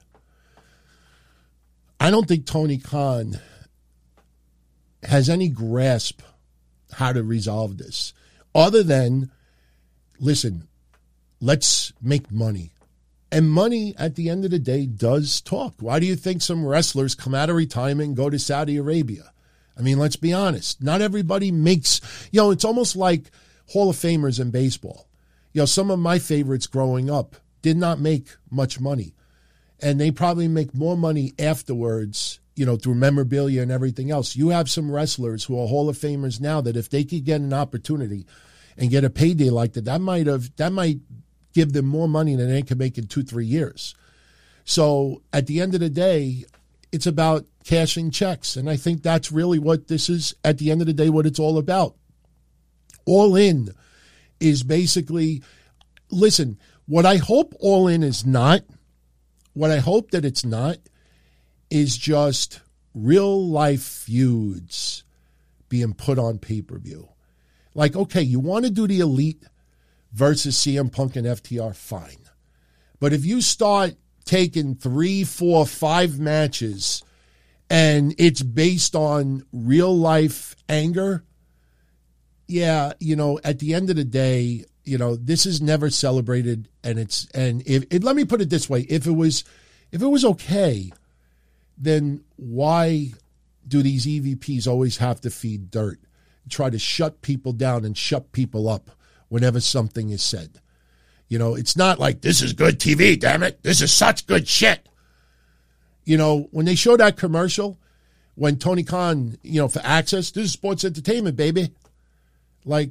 I don't think Tony Khan has any grasp how to resolve this other than, listen, let's make money. And money, at the end of the day, does talk. Why do you think some wrestlers come out of retirement and go to Saudi Arabia? I mean, let's be honest. Not everybody makes, it's almost like Hall of Famers in baseball. Some of my favorites growing up did not make much money. And they probably make more money afterwards, through memorabilia and everything else. You have some wrestlers who are Hall of Famers now that if they could get an opportunity and get a payday like that might give them more money than they can make in 2-3 years. So at the end of the day, it's about cashing checks. And I think that's really what this is, at the end of the day, what it's all about. All In is basically, listen, what I hope All In is not, what I hope that it's not, is just real life feuds being put on pay-per-view. Like, okay, you want to do the Elite versus CM Punk and FTR, fine. But if you start taking 3, 4, 5 matches and it's based on real life anger, yeah, at the end of the day, this is never celebrated. And let me put it this way. If it was okay, then why do these EVPs always have to feed dirt, try to shut people down and shut people up whenever something is said? It's not like, this is good TV, damn it. This is such good shit. When they show that commercial, when Tony Khan, for Access, this is sports entertainment, baby. Like,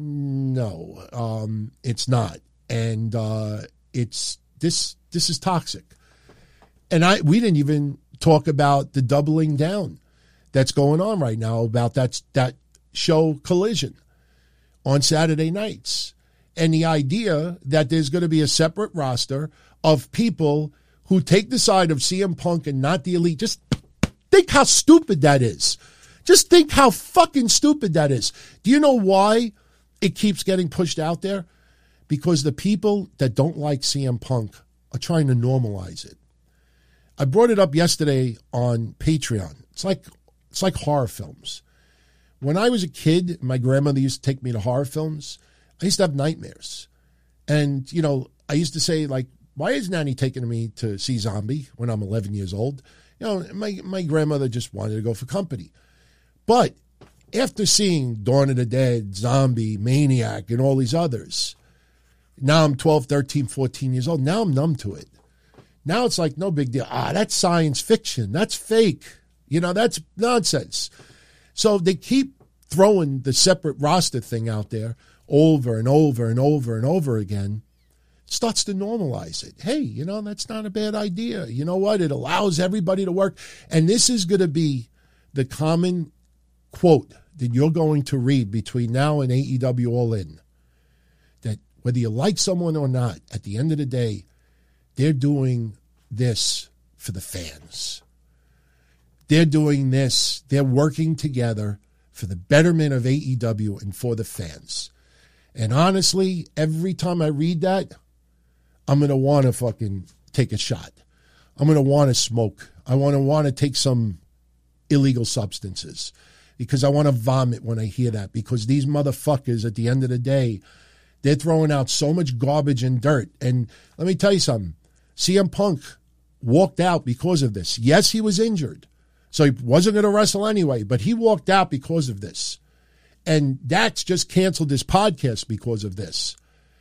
no, it's not. And this is toxic. And we didn't even talk about the doubling down that's going on right now about that show Collision on Saturday nights. And the idea that there's going to be a separate roster of people who take the side of CM Punk and not the Elite. Just think how stupid that is. Just think how fucking stupid that is. Do you know why it keeps getting pushed out there? Because the people that don't like CM Punk are trying to normalize it. I brought it up yesterday on Patreon. It's like horror films. When I was a kid, my grandmother used to take me to horror films. I used to have nightmares. And, I used to say, like, why is Nanny taking me to see Zombie when I'm 11 years old? My grandmother just wanted to go for company. But after seeing Dawn of the Dead, Zombie, Maniac, and all these others, now I'm 12, 13, 14 years old. Now I'm numb to it. Now it's like, no big deal. That's science fiction. That's fake. That's nonsense. So they keep throwing the separate roster thing out there over and over and over and over again. It starts to normalize it. Hey, that's not a bad idea. You know what? It allows everybody to work. And this is going to be the common quote that you're going to read between now and AEW All In. That whether you like someone or not, at the end of the day, they're doing this for the fans. They're doing this. They're working together for the betterment of AEW and for the fans. And honestly, every time I read that, I'm going to want to fucking take a shot. I'm going to want to smoke. I want to take some illegal substances because I want to vomit when I hear that, because these motherfuckers at the end of the day, they're throwing out so much garbage and dirt. And let me tell you something. CM Punk walked out because of this. Yes, he was injured, so he wasn't going to wrestle anyway, but he walked out because of this. And Dax just canceled his podcast because of this.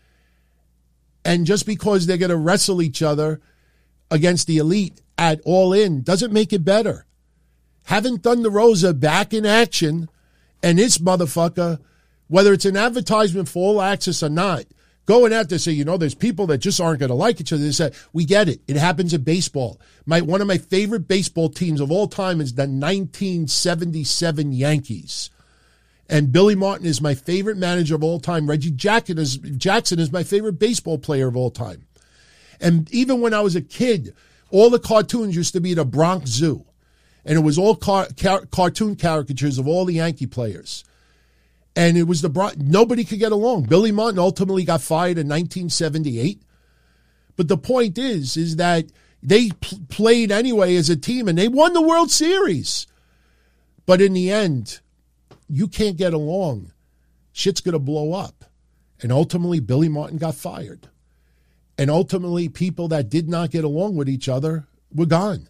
And just because they're going to wrestle each other against the Elite at All In doesn't make it better. Haven't Thunder Rosa back in action, and this motherfucker, whether it's an advertisement for All Access or not, going out there say, there's people that just aren't going to like each other. They say, we get it. It happens in baseball. One of my favorite baseball teams of all time is the 1977 Yankees. And Billy Martin is my favorite manager of all time. Reggie Jackson is my favorite baseball player of all time. And even when I was a kid, all the cartoons used to be the Bronx Zoo. And it was all cartoon caricatures of all the Yankee players. And it was nobody could get along. Billy Martin ultimately got fired in 1978. But the point is that they played anyway as a team, and they won the World Series. But in the end, you can't get along. Shit's going to blow up. And ultimately, Billy Martin got fired. And ultimately, people that did not get along with each other were gone.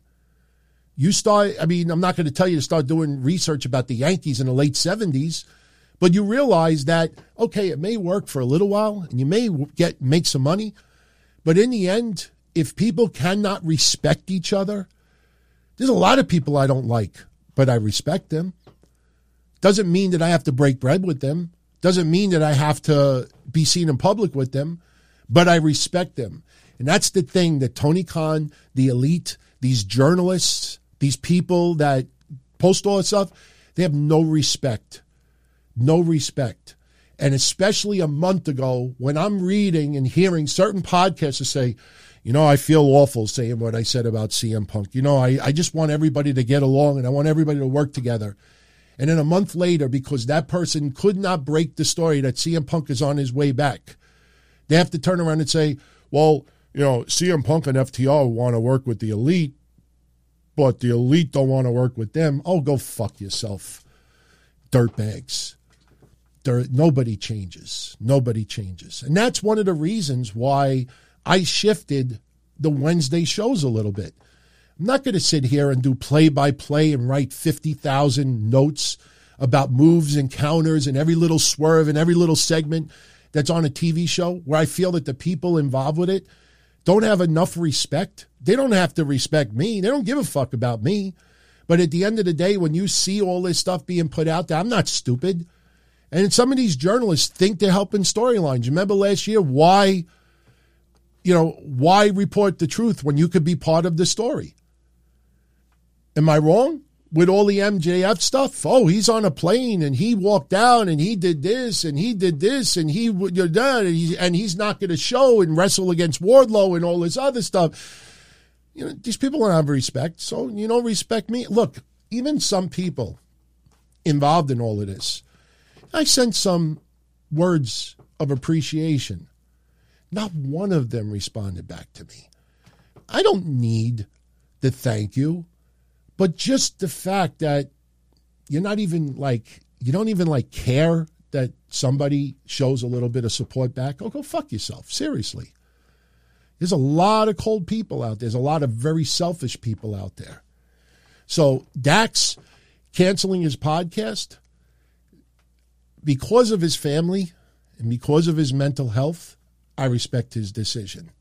I'm not going to tell you to start doing research about the Yankees in the late 70s, but you realize that, okay, it may work for a little while, and you may make some money, but in the end, if people cannot respect each other, there's a lot of people I don't like, but I respect them. Doesn't mean that I have to break bread with them. Doesn't mean that I have to be seen in public with them, but I respect them. And that's the thing that Tony Khan, the elite, these journalists, these people that post all this stuff, they have no respect. No respect. And especially a month ago, when I'm reading and hearing certain podcasters say, I feel awful saying what I said about CM Punk. I just want everybody to get along and I want everybody to work together. And then a month later, because that person could not break the story that CM Punk is on his way back, they have to turn around and say, well, CM Punk and FTR want to work with the elite, but the elite don't want to work with them. Oh, go fuck yourself. Dirtbags. Nobody changes. Nobody changes. And that's one of the reasons why I shifted the Wednesday shows a little bit. I'm not going to sit here and do play-by-play and write 50,000 notes about moves and counters and every little swerve and every little segment that's on a TV show where I feel that the people involved with it don't have enough respect. They don't have to respect me. They don't give a fuck about me. But at the end of the day, when you see all this stuff being put out there, I'm not stupid. And some of these journalists think they're helping storylines. You remember last year, why report the truth when you could be part of the story? Am I wrong with all the MJF stuff? Oh, he's on a plane and he walked down and he did this and he did this and he's not going to show and wrestle against Wardlow and all this other stuff. These people don't have respect, so you don't respect me. Look, even some people involved in all of this, I sent some words of appreciation. Not one of them responded back to me. I don't need the thank you, but just the fact that you don't even care that somebody shows a little bit of support back. Oh, go fuck yourself. Seriously. There's a lot of cold people out there. There's a lot of very selfish people out there. So Dax canceling his podcast, because of his family and because of his mental health, I respect his decision.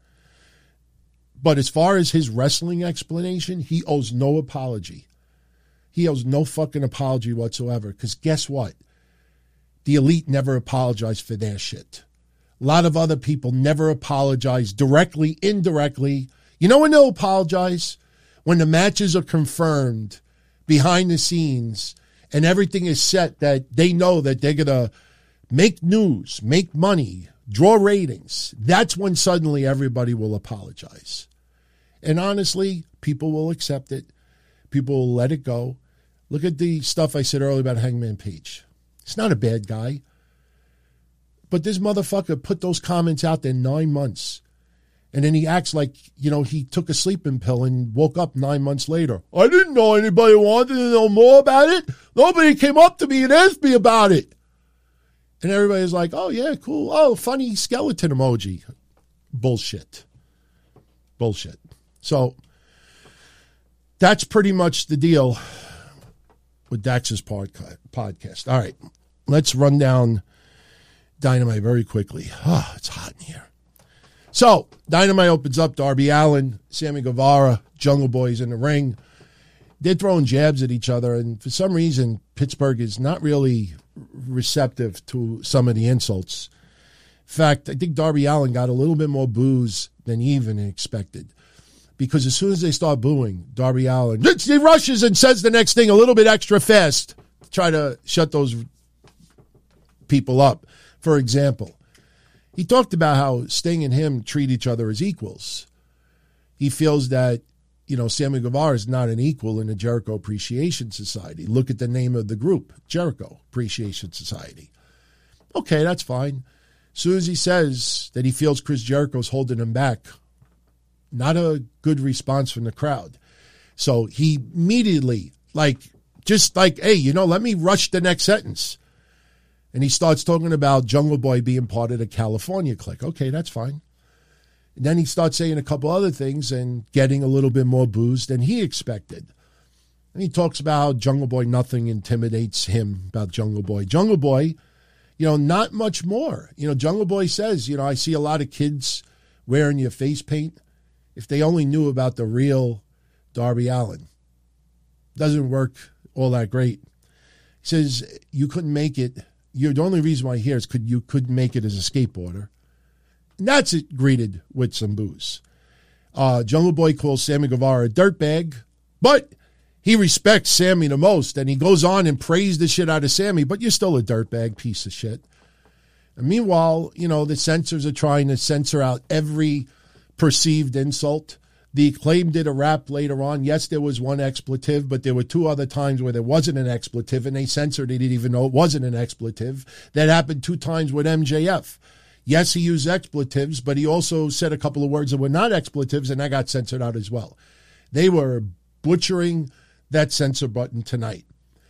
But as far as his wrestling explanation, he owes no apology. He owes no fucking apology whatsoever. Because guess what? The elite never apologized for their shit. A lot of other people never apologize directly, indirectly. You know when they'll apologize? When the matches are confirmed behind the scenes and everything is set that they know that they're going to make news, make money, draw ratings. That's when suddenly everybody will apologize. And honestly, people will accept it. People will let it go. Look at the stuff I said earlier about Hangman Page. He's not a bad guy. But this motherfucker put those comments out there 9 months. And then he acts like, he took a sleeping pill and woke up 9 months later. I didn't know anybody wanted to know more about it. Nobody came up to me and asked me about it. And everybody's like, oh, yeah, cool. Oh, funny skeleton emoji. Bullshit. So that's pretty much the deal with Dax's podcast. All right, let's run down Dynamite very quickly. Oh, it's hot in here. So Dynamite opens up. Darby Allin, Sammy Guevara, Jungle Boys in the ring. They're throwing jabs at each other, and for some reason, Pittsburgh is not really receptive to some of the insults. In fact, I think Darby Allin got a little bit more boos than he even expected. Because as soon as they start booing, Darby Allin, he rushes and says the next thing a little bit extra fast to try to shut those people up. For example, he talked about how Sting and him treat each other as equals. He feels that, Sammy Guevara is not an equal in the Jericho Appreciation Society. Look at the name of the group, Jericho Appreciation Society. Okay, that's fine. As soon as he says that he feels Chris Jericho's holding him back, not a good response from the crowd. So he immediately, hey, let me rush the next sentence. And he starts talking about Jungle Boy being part of the California clique. Okay, that's fine. And then he starts saying a couple other things and getting a little bit more booze than he expected. And he talks about how Jungle Boy, nothing intimidates him about Jungle Boy. Jungle Boy, not much more. Jungle Boy says, I see a lot of kids wearing your face paint. If they only knew about the real Darby Allin. Doesn't work all that great. He says, you couldn't make it. The only reason why here is you couldn't make it as a skateboarder. And that's it, greeted with some booze. Jungle Boy calls Sammy Guevara a dirtbag, but he respects Sammy the most, and he goes on and praised the shit out of Sammy, but you're still a dirtbag piece of shit. And meanwhile, the censors are trying to censor out every perceived insult. The Acclaim did a rap later on. Yes, there was one expletive, but there were two other times where there wasn't an expletive, and they censored it even though it wasn't an expletive. That happened 2 times with MJF. Yes, he used expletives, but he also said a couple of words that were not expletives, and that got censored out as well. They were butchering that censor button tonight.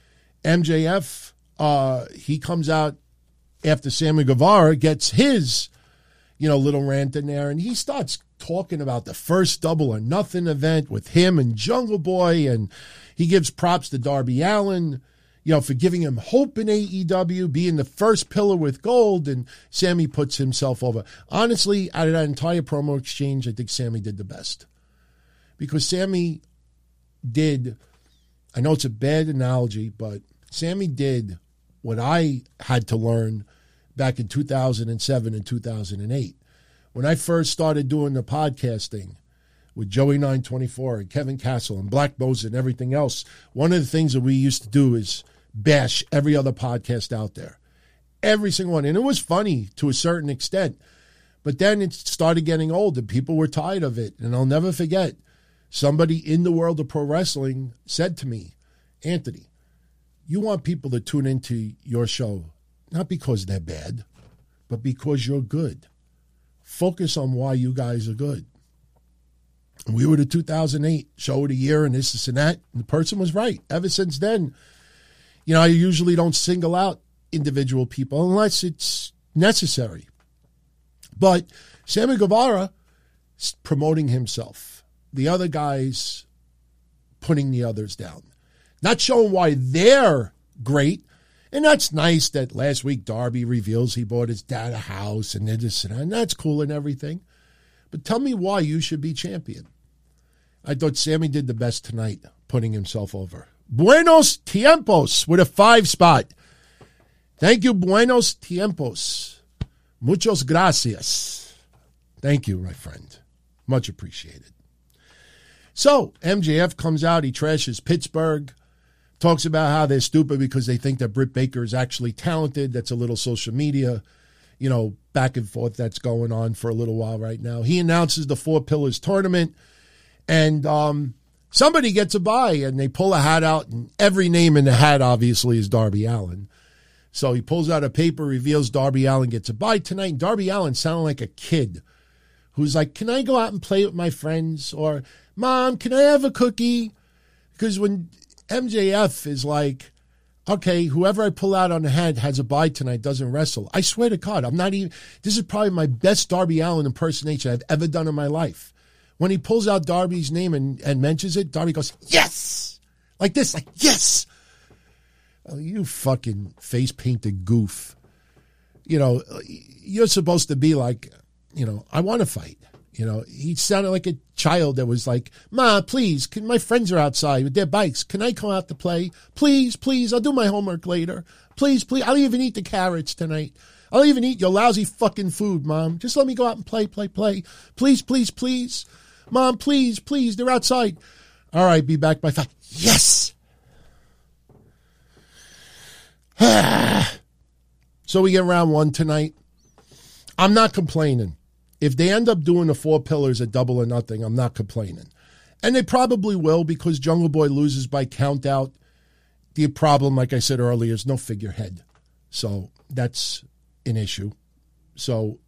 MJF, he comes out after Sammy Guevara gets his, little rant in there, and he starts talking about the first Double or Nothing event with him and Jungle Boy, and he gives props to Darby Allin, for giving him hope in AEW, being the first pillar with gold, and Sammy puts himself over. Honestly, out of that entire promo exchange, I think Sammy did the best. Because Sammy did, I know it's a bad analogy, but Sammy did what I had to learn back in 2007 and 2008. When I first started doing the podcasting with Joey 924 and Kevin Castle and Black Boza and everything else, one of the things that we used to do is bash every other podcast out there. Every single one. And it was funny to a certain extent. But then it started getting old and people were tired of it. And I'll never forget, somebody in the world of pro wrestling said to me, Anthony, you want people to tune into your show, not because they're bad, but because you're good. Focus on why you guys are good. And we were the 2008 show of the year and this and that. And the person was right. Ever since then, I usually don't single out individual people unless it's necessary. But Sammy Guevara is promoting himself. The other guys putting the others down. Not showing why they're great. And that's nice that last week Darby reveals he bought his dad a house and this and that. And that's cool and everything. But tell me why you should be champion. I thought Sammy did the best tonight, putting himself over. Buenos tiempos with a 5 spot. Thank you, Buenos tiempos. Muchos gracias. Thank you, my friend. Much appreciated. So, MJF comes out. He trashes Pittsburgh. Talks about how they're stupid because they think that Britt Baker is actually talented. That's a little social media, back and forth that's going on for a little while right now. He announces the 4 Pillars tournament. And somebody gets a bye, and they pull a hat out, and every name in the hat, obviously, is Darby Allin. So he pulls out a paper, reveals Darby Allin gets a bye tonight. And Darby Allin sounded like a kid who's like, can I go out and play with my friends? Or, Mom, can I have a cookie? Because when MJF is like, okay, whoever I pull out on the hat has a bye tonight, doesn't wrestle. I swear to God, this is probably my best Darby Allin impersonation I've ever done in my life. When he pulls out Darby's name and mentions it, Darby goes, yes! Like this, like, yes! Oh, you fucking face-painted goof. You're supposed to be like, I want to fight. He sounded like a child that was like, Ma, please, my friends are outside with their bikes. Can I come out to play? Please, please, I'll do my homework later. Please, please, I'll even eat the carrots tonight. I'll even eat your lousy fucking food, Mom. Just let me go out and play. Please, please, please. Mom, please, please, they're outside. All right, be back by 5. Yes! So we get round 1 tonight. I'm not complaining. If they end up doing the 4 pillars at Double or Nothing, I'm not complaining. And they probably will because Jungle Boy loses by count out. The problem, like I said earlier, is no figurehead. So that's an issue. So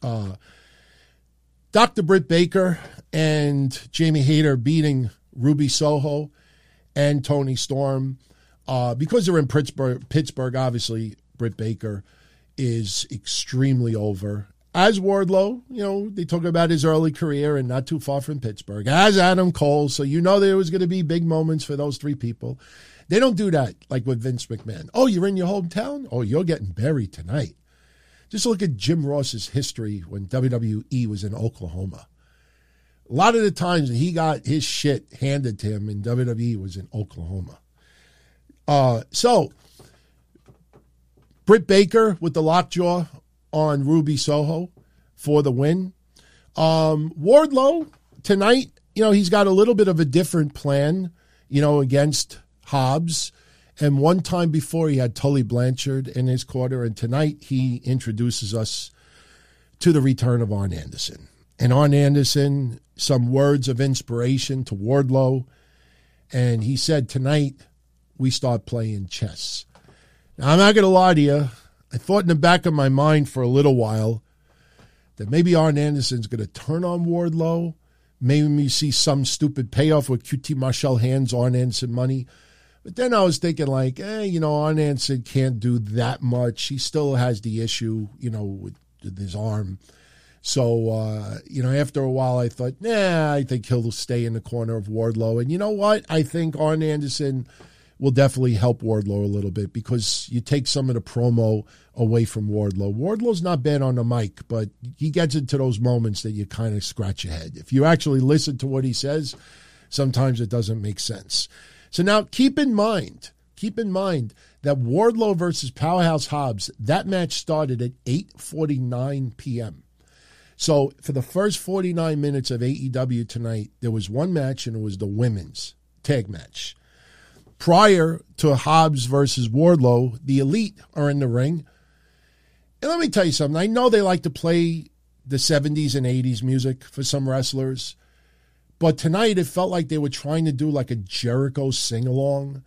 Dr. Britt Baker and Jamie Hayter beating Ruby Soho and Toni Storm. Because they're in Pittsburgh, obviously, Britt Baker is extremely over. As Wardlow, they talk about his early career and not too far from Pittsburgh. As Adam Cole, so there was going to be big moments for those 3 people. They don't do that like with Vince McMahon. Oh, you're in your hometown? Oh, you're getting buried tonight. Just look at Jim Ross's history when WWE was in Oklahoma. A lot of the times that he got his shit handed to him in WWE was in Oklahoma. So, Britt Baker with the lockjaw on Ruby Soho for the win. Wardlow tonight, he's got a little bit of a different plan, against Hobbs. And one time before he had Tully Blanchard in his corner, and tonight he introduces us to the return of Arn Anderson. And Arn Anderson, some words of inspiration to Wardlow, and he said, tonight we start playing chess. Now, I'm not going to lie to you. I thought in the back of my mind for a little while that maybe Arn Anderson's going to turn on Wardlow. Maybe we see some stupid payoff where QT Marshall hands Arn Anderson money. But then I was thinking Arn Anderson can't do that much. He still has the issue, with his arm. So, after a while I thought, I think he'll stay in the corner of Wardlow. And you know what? I think Arn Anderson will definitely help Wardlow a little bit because you take some of the promo away from Wardlow. Wardlow's not bad on the mic, but he gets into those moments that you kind of scratch your head. If you actually listen to what he says, sometimes it doesn't make sense. So now keep in mind that Wardlow versus Powerhouse Hobbs, that match started at 8:49 p.m. So for the first 49 minutes of AEW tonight, there was one match, and it was the women's tag match. Prior to Hobbs versus Wardlow, the Elite are in the ring. And let me tell you something. I know they like to play the 70s and 80s music for some wrestlers. But tonight, it felt like they were trying to do like a Jericho sing-along.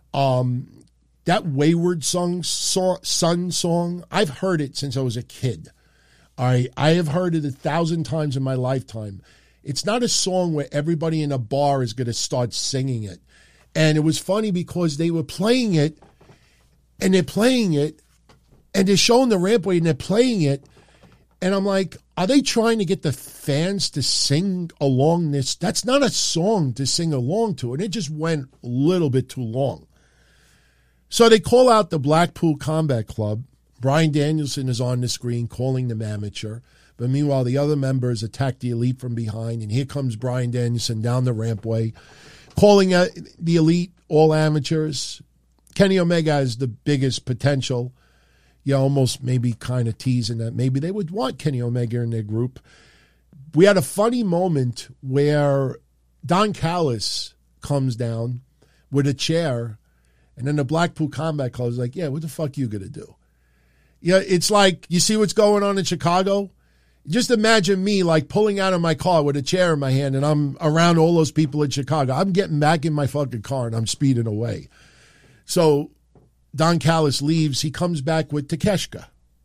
That Wayward Son song, I've heard it since I was a kid. I have heard it 1,000 times in my lifetime. It's not a song where everybody in a bar is going to start singing it. And it was funny because they were playing it, and they're playing it, and they're showing the rampway, and they're playing it. And I'm like, are they trying to get the fans to sing along this? That's not a song to sing along to. And it just went a little bit too long. So they call out the Blackpool Combat Club. Bryan Danielson is on the screen calling them amateur. But meanwhile, the other members attack the Elite from behind. And here comes Bryan Danielson down the rampway, calling out the Elite all amateurs. Kenny Omega has the biggest potential. Almost maybe kind of teasing that maybe they would want Kenny Omega in their group. We had a funny moment where Don Callis comes down with a chair, and then the Blackpool Combat Club is like, yeah, what the fuck you going to do? It's like, you see what's going on in Chicago? Just imagine me like pulling out of my car with a chair in my hand, and I'm around all those people in Chicago. I'm getting back in my fucking car, and I'm speeding away. So Don Callis leaves. He comes back with Takeshita.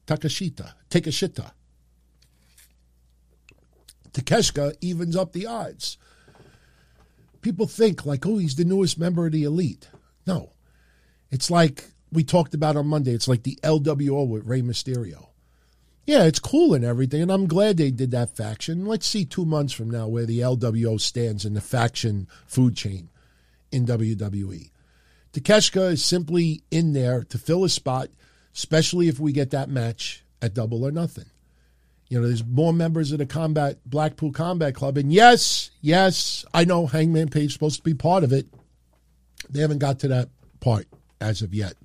Takeshita evens up the odds. People think like, oh, he's the newest member of the Elite. No. It's like we talked about on Monday. It's like the LWO with Rey Mysterio. Yeah, it's cool and everything, and I'm glad they did that faction. Let's see 2 months from now where the LWO stands in the faction food chain in WWE. Takeshita is simply in there to fill a spot, especially if we get that match at Double or Nothing. There's more members of the Blackpool Combat Club. And yes, I know Hangman Page is supposed to be part of it. They haven't got to that part as of yet.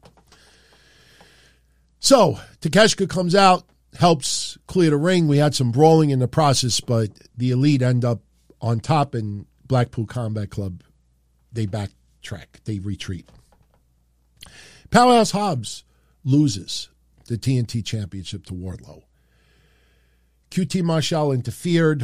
So Takeshita comes out, helps clear the ring. We had some brawling in the process, but the Elite end up on top, and Blackpool Combat Club, they backtrack. They retreat. Powerhouse Hobbs loses the TNT Championship to Wardlow. QT Marshall interfered.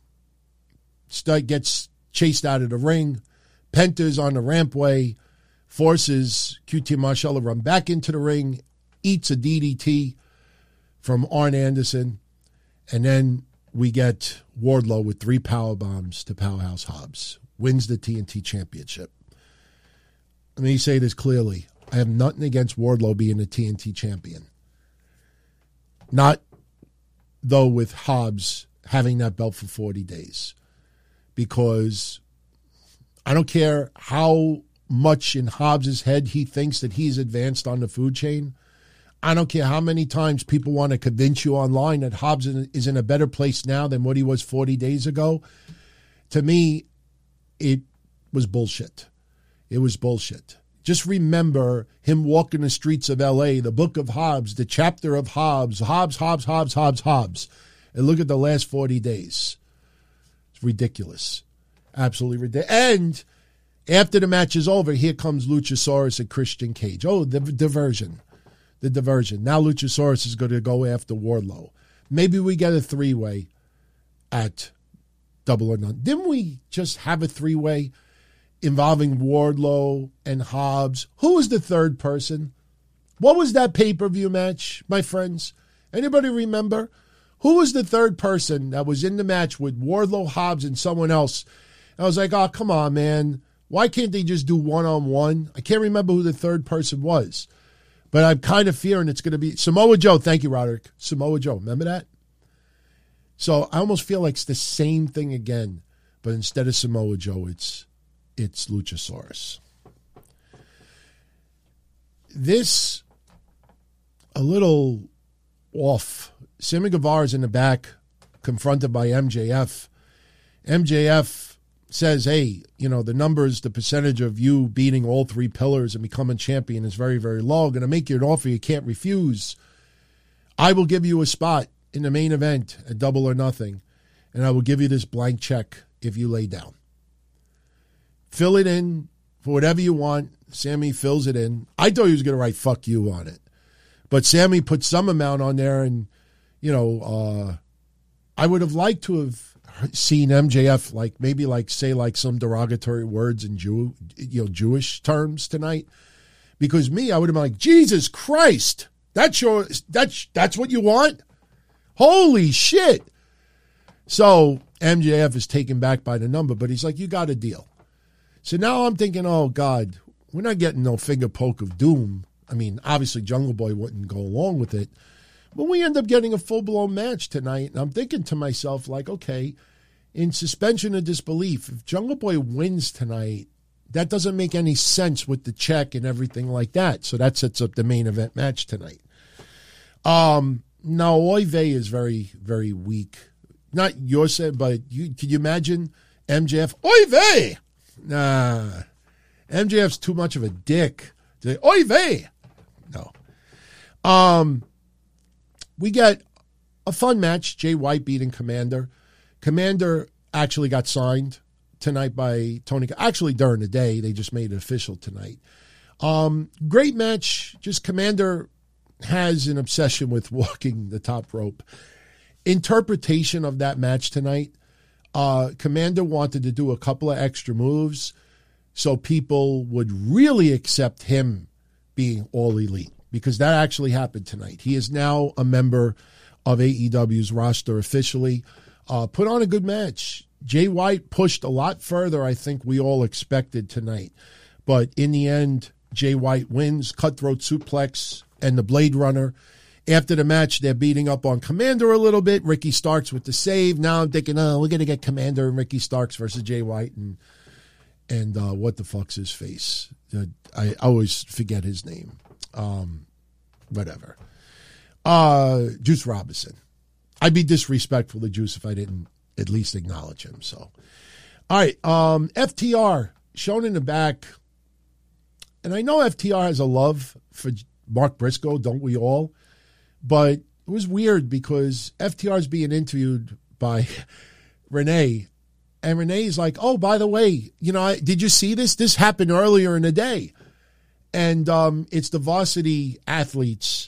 Gets chased out of the ring. Penta's on the rampway. Forces QT Marshall to run back into the ring. Eats a DDT from Arn Anderson. And then we get Wardlow with 3 powerbombs to Powerhouse Hobbs. Wins the TNT Championship. Let me say this clearly. I have nothing against Wardlow being a TNT champion. Not, though, with Hobbs having that belt for 40 days. Because I don't care how much in Hobbs' head he thinks that he's advanced on the food chain. I don't care how many times people want to convince you online that Hobbs is in a better place now than what he was 40 days ago. To me, it was bullshit. It was bullshit. Just remember him walking the streets of L.A., the book of Hobbs, the chapter of Hobbs, Hobbs. And look at the last 40 days. It's ridiculous. Absolutely ridiculous. And after the match is over, here comes Luchasaurus and Christian Cage. Oh, the diversion. The diversion. Now Luchasaurus is going to go after Wardlow. Maybe we get a 3-way at Double or None. Didn't we just have a 3-way involving Wardlow and Hobbs? Who was the third person? What was that pay-per-view match, my friends? Anybody remember? Who was the third person that was in the match with Wardlow, Hobbs, and someone else? And I was like, oh, come on, man. Why can't they just do one-on-one? I can't remember who the third person was. But I'm kind of fearing it's going to be Samoa Joe. Thank you, Roderick. Samoa Joe. Remember that? So I almost feel like it's the same thing again. But instead of Samoa Joe, it's Luchasaurus. This, a little off. Sammy Guevara's in the back, confronted by MJF. MJF says, hey, the numbers, the percentage of you beating all 3 pillars and becoming champion is very, very low. I'm going to make you an offer you can't refuse. I will give you a spot in the main event at Double or Nothing, and I will give you this blank check if you lay down. Fill it in for whatever you want. Sammy fills it in. I thought he was going to write fuck you on it. But Sammy put some amount on there, and, I would have liked to have seen MJF maybe say some derogatory words in Jewish terms tonight. Because I would have been like, Jesus Christ, that's what you want? Holy shit. So MJF is taken back by the number, but he's like, you got a deal. So now I'm thinking, oh, God, we're not getting no finger poke of doom. I mean, obviously Jungle Boy wouldn't go along with it. But we end up getting a full-blown match tonight. And I'm thinking to myself, okay, in suspension of disbelief, if Jungle Boy wins tonight, that doesn't make any sense with the check and everything like that. So that sets up the main event match tonight. Now, Oive is very, very weak. Not Yosef, but can you imagine MJF? Oive! Nah. MJF's too much of a dick. Oive! No. We get a fun match. Jay White beating Commander. Commander actually got signed tonight by Tony. Actually, during the day, they just made it official tonight. Great match. Just Commander has an obsession with walking the top rope. Interpretation of that match tonight, Commander wanted to do a couple of extra moves so people would really accept him being all elite, because that actually happened tonight. He is now a member of AEW's roster officially. Put on a good match. Jay White pushed a lot further, I think we all expected tonight. But in the end, Jay White wins, cutthroat suplex, and the Blade Runner. After the match, they're beating up on Commander a little bit. Ricky Starks with the save. Now I'm thinking, we're going to get Commander and Ricky Starks versus Jay White. And what the fuck's his face? I always forget his name. Whatever. Juice Robinson. I'd be disrespectful to Juice if I didn't at least acknowledge him. So, all right. FTR shown in the back. And I know FTR has a love for Mark Briscoe, don't we all? But it was weird because FTR is being interviewed by Renee. And Renee's like, oh, by the way, did you see this? This happened earlier in the day. And it's the varsity athletes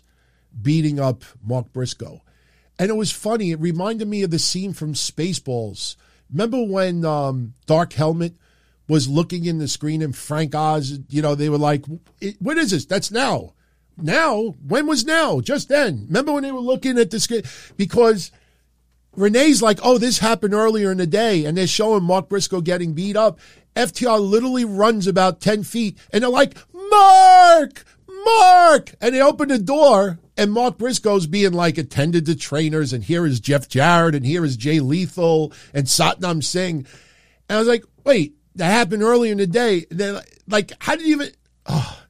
beating up Mark Briscoe. And it was funny. It reminded me of the scene from Spaceballs. Remember when Dark Helmet was looking in the screen and Frank Oz, they were like, what is this? That's now. Now? When was now? Just then. Remember when they were looking at the screen? Because Renee's like, oh, this happened earlier in the day, and they're showing Mark Briscoe getting beat up. FTR literally runs about 10 feet, and they're like, Mark! And they open the door, and Mark Briscoe's being like attended to trainers, and here is Jeff Jarrett, and here is Jay Lethal, and Satnam Singh. And I was like, wait, that happened earlier in the day. And they're like, how did you even... Oh.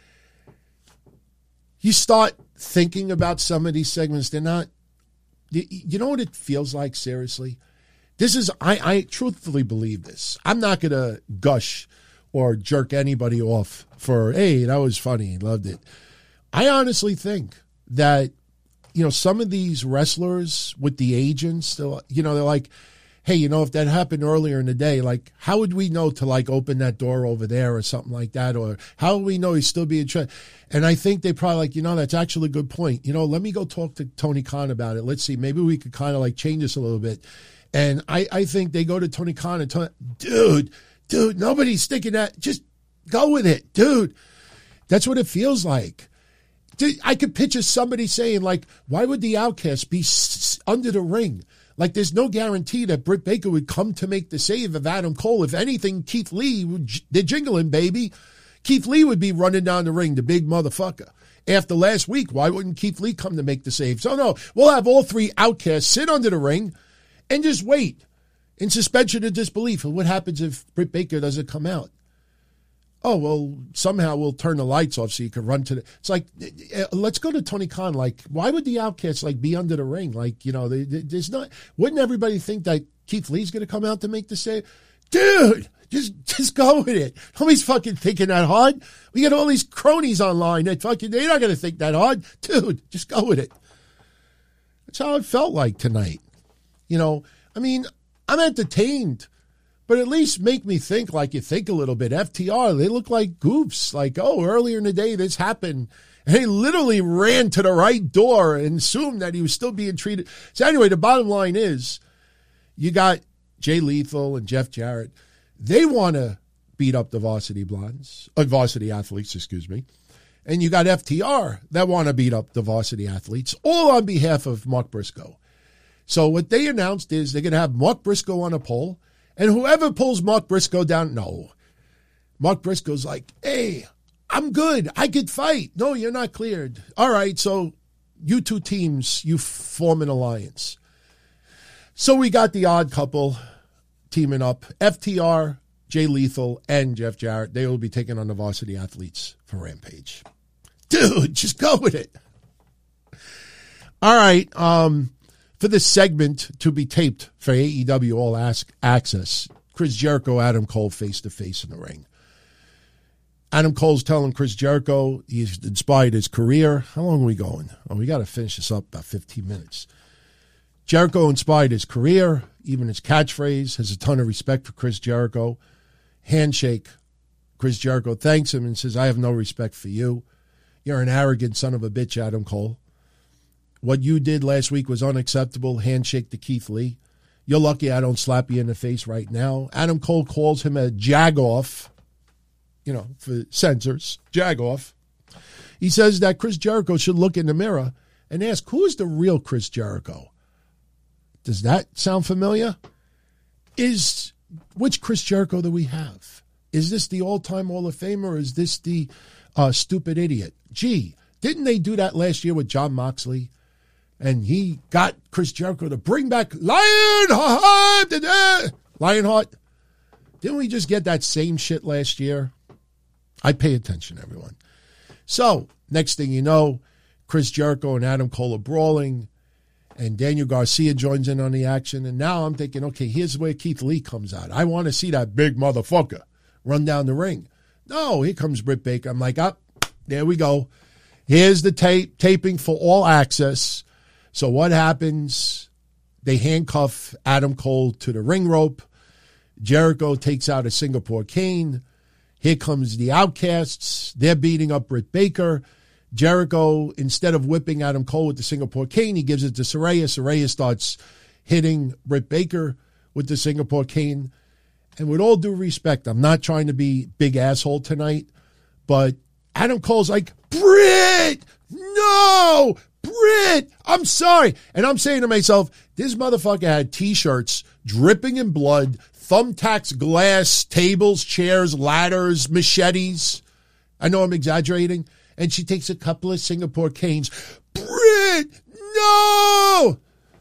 You start thinking about some of these segments, they're not... You know what it feels like, seriously? This is... I truthfully believe this. I'm not going to gush or jerk anybody off for, hey, that was funny, loved it. I honestly think that, some of these wrestlers with the agents, they're like, hey, if that happened earlier in the day, like, how would we know to, like, open that door over there or something like that? Or how would we know he's still being trained? And I think they probably like, that's actually a good point. Let me go talk to Tony Khan about it. Let's see. Maybe we could kind of, like, change this a little bit. And I think they go to Tony Khan and tell him, dude, nobody's sticking that. Just go with it, dude. That's what it feels like. Dude, I could picture somebody saying, like, why would the Outcast be under the ring? Like, there's no guarantee that Britt Baker would come to make the save of Adam Cole. If anything, Keith Lee, they're jingling, baby. Keith Lee would be running down the ring, the big motherfucker. After last week, why wouldn't Keith Lee come to make the save? So, no, we'll have all three Outcasts sit under the ring and just wait in suspension of disbelief. And what happens if Britt Baker doesn't come out? Oh, well, somehow we'll turn the lights off so you can run to the... It's like, let's go to Tony Khan. Like, why would the Outcasts, like, be under the ring? Like, there's not... Wouldn't everybody think that Keith Lee's going to come out to make the save? Dude, just go with it. Nobody's fucking thinking that hard. We got all these cronies online that fucking... They're not going to think that hard. Dude, just go with it. That's how it felt like tonight. I mean, I'm entertained. But at least make me think like you think a little bit. FTR, they look like goofs. Like, oh, earlier in the day this happened. And he literally ran to the right door and assumed that he was still being treated. So anyway, the bottom line is you got Jay Lethal and Jeff Jarrett. They want to beat up the varsity athletes, excuse me. And you got FTR that want to beat up the varsity athletes, all on behalf of Mark Briscoe. So what they announced is they're going to have Mark Briscoe on a pole. And whoever pulls Mark Briscoe down, no. Mark Briscoe's like, hey, I'm good. I could fight. No, you're not cleared. All right, so you two teams, you form an alliance. So we got the odd couple teaming up. FTR, Jay Lethal, and Jeff Jarrett. They will be taking on the varsity athletes for Rampage. Dude, just go with it. All right, for this segment to be taped for AEW All Access, Chris Jericho, Adam Cole face-to-face in the ring. Adam Cole's telling Chris Jericho he's inspired his career. How long are we going? Oh, we got to finish this up about 15 minutes. Jericho inspired his career, even his catchphrase, has a ton of respect for Chris Jericho. Handshake. Chris Jericho thanks him and says, I have no respect for you. You're an arrogant son of a bitch, Adam Cole. What you did last week was unacceptable. Handshake to Keith Lee. You're lucky I don't slap you in the face right now. Adam Cole calls him a jagoff, for censors, jagoff. He says that Chris Jericho should look in the mirror and ask, who is the real Chris Jericho? Does that sound familiar? Which Chris Jericho do we have? Is this the all-time Hall of Famer or is this the stupid idiot? Gee, didn't they do that last year with Jon Moxley? And he got Chris Jericho to bring back Lionheart. Didn't we just get that same shit last year? I pay attention, everyone. So, next thing you know, Chris Jericho and Adam Cole are brawling, and Daniel Garcia joins in on the action. And now I'm thinking, okay, here's where Keith Lee comes out. I want to see that big motherfucker run down the ring. No, here comes Britt Baker. I'm like, there we go. Here's the taping for All Access. So what happens? They handcuff Adam Cole to the ring rope. Jericho takes out a Singapore cane. Here comes the Outcasts. They're beating up Britt Baker. Jericho, instead of whipping Adam Cole with the Singapore cane, he gives it to Saraya. Saraya starts hitting Britt Baker with the Singapore cane. And with all due respect, I'm not trying to be big asshole tonight, but Adam Cole's like, Britt, no, Britt, I'm sorry. And I'm saying to myself, this motherfucker had T-shirts dripping in blood, thumbtacks, glass, tables, chairs, ladders, machetes. I know I'm exaggerating. And she takes a couple of Singapore canes. Britt, no!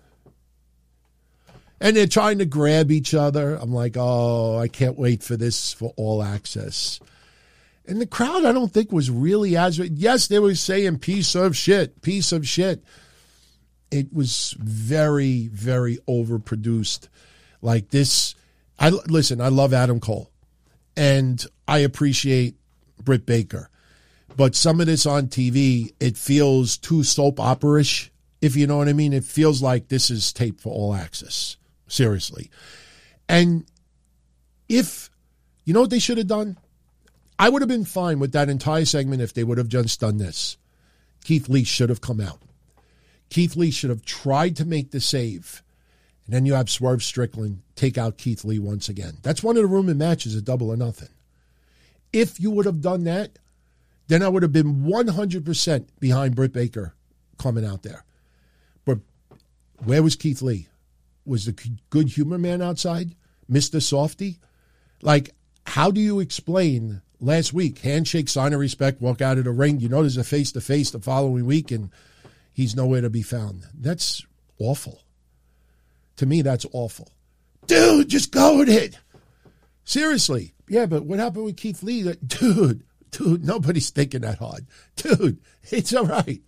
And they're trying to grab each other. I'm like, oh, I can't wait for this for All Access. And the crowd, I don't think, was really as... Yes, they were saying piece of shit, piece of shit. It was very, very overproduced. Like this... Listen, I love Adam Cole. And I appreciate Britt Baker. But some of this on TV, it feels too soap opera-ish, if you know what I mean. It feels like this is taped for All Access. Seriously. And if, you know what they should have done? I would have been fine with that entire segment if they would have just done this. Keith Lee should have come out. Keith Lee should have tried to make the save. And then you have Swerve Strickland take out Keith Lee once again. That's one of the rumored matches at Double or Nothing. If you would have done that, then I would have been 100% behind Britt Baker coming out there. But where was Keith Lee? Was the good humor man outside? Mr. Softy? Like, how do you explain last week, handshake, sign of respect, walk out of the ring, you know there's a face-to-face the following week, and he's nowhere to be found? That's awful. To me, that's awful. Dude, just go with it. Seriously. Yeah, but what happened with Keith Lee? Dude, nobody's thinking that hard. Dude, it's all right.